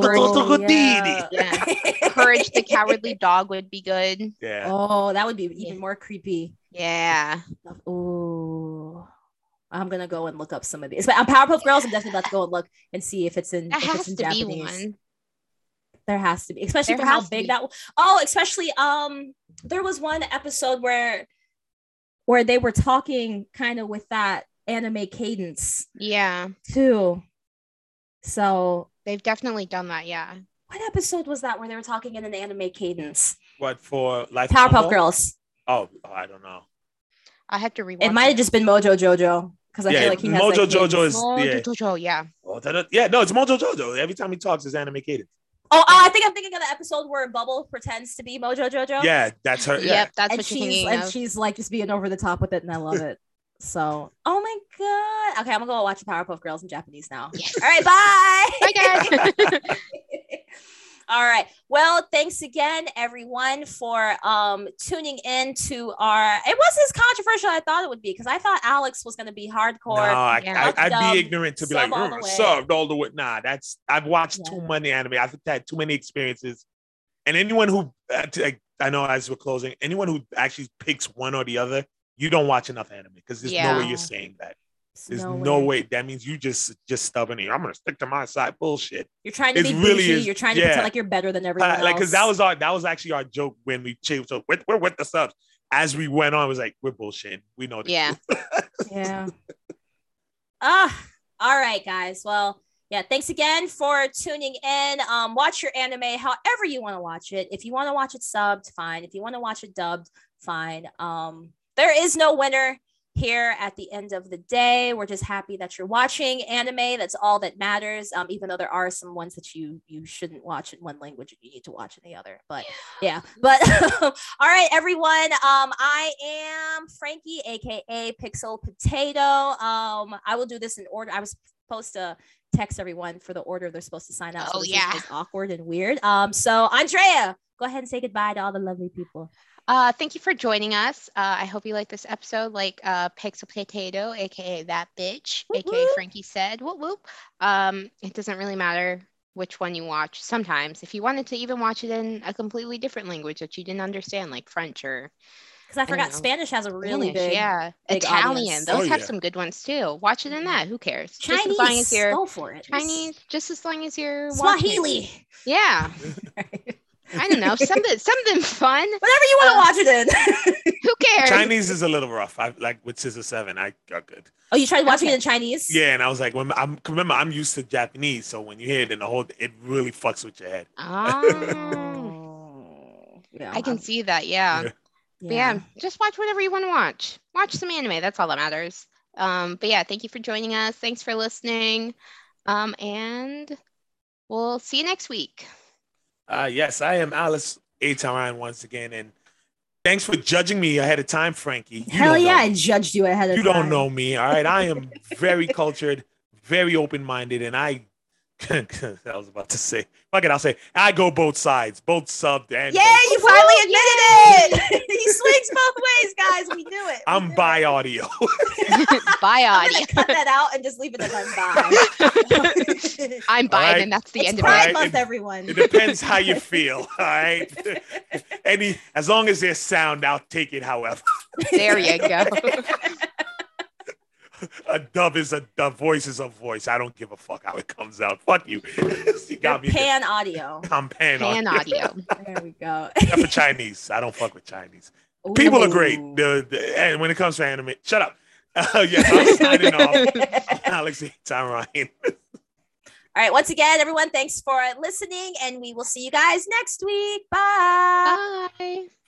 Courage the Cowardly Dog would be good. Yeah. Oh, that would be even more creepy. Yeah. Oh, I'm gonna go and look up some of these. But on Powerpuff Girls, I'm definitely about to go and look and see if it's in Japanese. Be one. There has to be, especially for how big that. Oh, especially there was one episode where they were talking kind of with that anime cadence, too. So they've definitely done that. What episode was that where they were talking in an anime cadence? What, for Life Powerpuff Girls? Oh, I don't know. I had to rewatch. It might have just been Mojo Jojo, because I feel like he has Mojo Jojo is Mojo Jojo, no, it's Mojo Jojo. Every time he talks, it's anime cadence. Oh, I think I'm thinking of the episode where Bubble pretends to be Mojo Jojo. Yeah, that's her. Yeah. Yep, that's what you're thinking of. And she's like just being over the top with it, and I love it. So, oh my God. Okay, I'm gonna go watch Powerpuff Girls in Japanese now. Yes. All right, bye. Bye, guys. All right. Well, thanks again, everyone, for tuning in to our. It wasn't as controversial as I thought it would be, because I thought Alex was gonna be hardcore. No, I'd be ignorant to be like subbed all the way. Nah, I've watched too many anime. I've had too many experiences, and anyone who I know as we're closing, anyone who actually picks one or the other. You don't watch enough anime, because there's no way you're saying that. There's no way. That means you just stubborn. I'm gonna stick to my side. Bullshit. You're trying to be bougie. You're trying to pretend like you're better than everyone else. Because that was actually our joke when we changed. So we're with the subs. As we went on, it was like, we're bullshitting. We know this. Yeah. Yeah. All right, guys. Well, yeah, thanks again for tuning in. Watch your anime however you want to watch it. If you want to watch it subbed, fine. If you want to watch it dubbed, fine. There is no winner here at the end of the day. We're just happy that you're watching anime. That's all that matters. Even though there are some ones that you shouldn't watch in one language and you need to watch in the other. But yeah. But all right, everyone. I am Frankie, aka Pixel Potato. I will do this in order. I was supposed to text everyone for the order they're supposed to sign up. So this is awkward and weird. So Andrea, go ahead and say goodbye to all the lovely people. Thank you for joining us. I hope you like this episode, like Pixel Potato, aka that bitch, aka Frankie said. Whoop whoop. It doesn't really matter which one you watch. Sometimes, if you wanted to even watch it in a completely different language that you didn't understand, like French or because I forgot Spanish has a really big Italian. Audience. Those have some good ones too. Watch it in that. Who cares? Chinese, just as long as you're, go for it. Chinese, just as long as you're Swahili. Yeah. I don't know, something fun. Whatever you want to watch it in. Who cares? Chinese is a little rough. I like with Scissor 7. I got good. Oh, you tried watching it in Chinese? Yeah, and I was like, remember I'm used to Japanese, so when you hear it in the whole, it really fucks with your head. Oh, yeah. I can see that. Yeah. Yeah, just watch whatever you want to watch. Watch some anime. That's all that matters. But yeah, thank you for joining us. Thanks for listening. And we'll see you next week. Yes, I am Alice Ryan once again, and thanks for judging me ahead of time, Frankie. Hell yeah, I judged you ahead of time. You don't know me, all right? I am very cultured, very open-minded, and I was about to say, fuck it, I'll say, I go both sides, both subbed and yeah, you finally admitted it. He swings both ways, guys. We do it. I'm bi audio. Bi audio. Cut that out and just leave it as I'm bi. I'm bi, right. And that's the end of it. It's Pride Month, everyone. It depends how you feel, all right? As long as there's sound, I'll take it however. There you go. A dub is a dub. Voice is a voice. I don't give a fuck how it comes out. Fuck you. You got me. Pan audio. I'm pan audio. There we go. Except for Chinese. I don't fuck with Chinese. Ooh. People are great. And when it comes to anime, shut up. Yes, I'm signing off. Alex Ryan. All right. Once again, everyone, thanks for listening, and we will see you guys next week. Bye. Bye.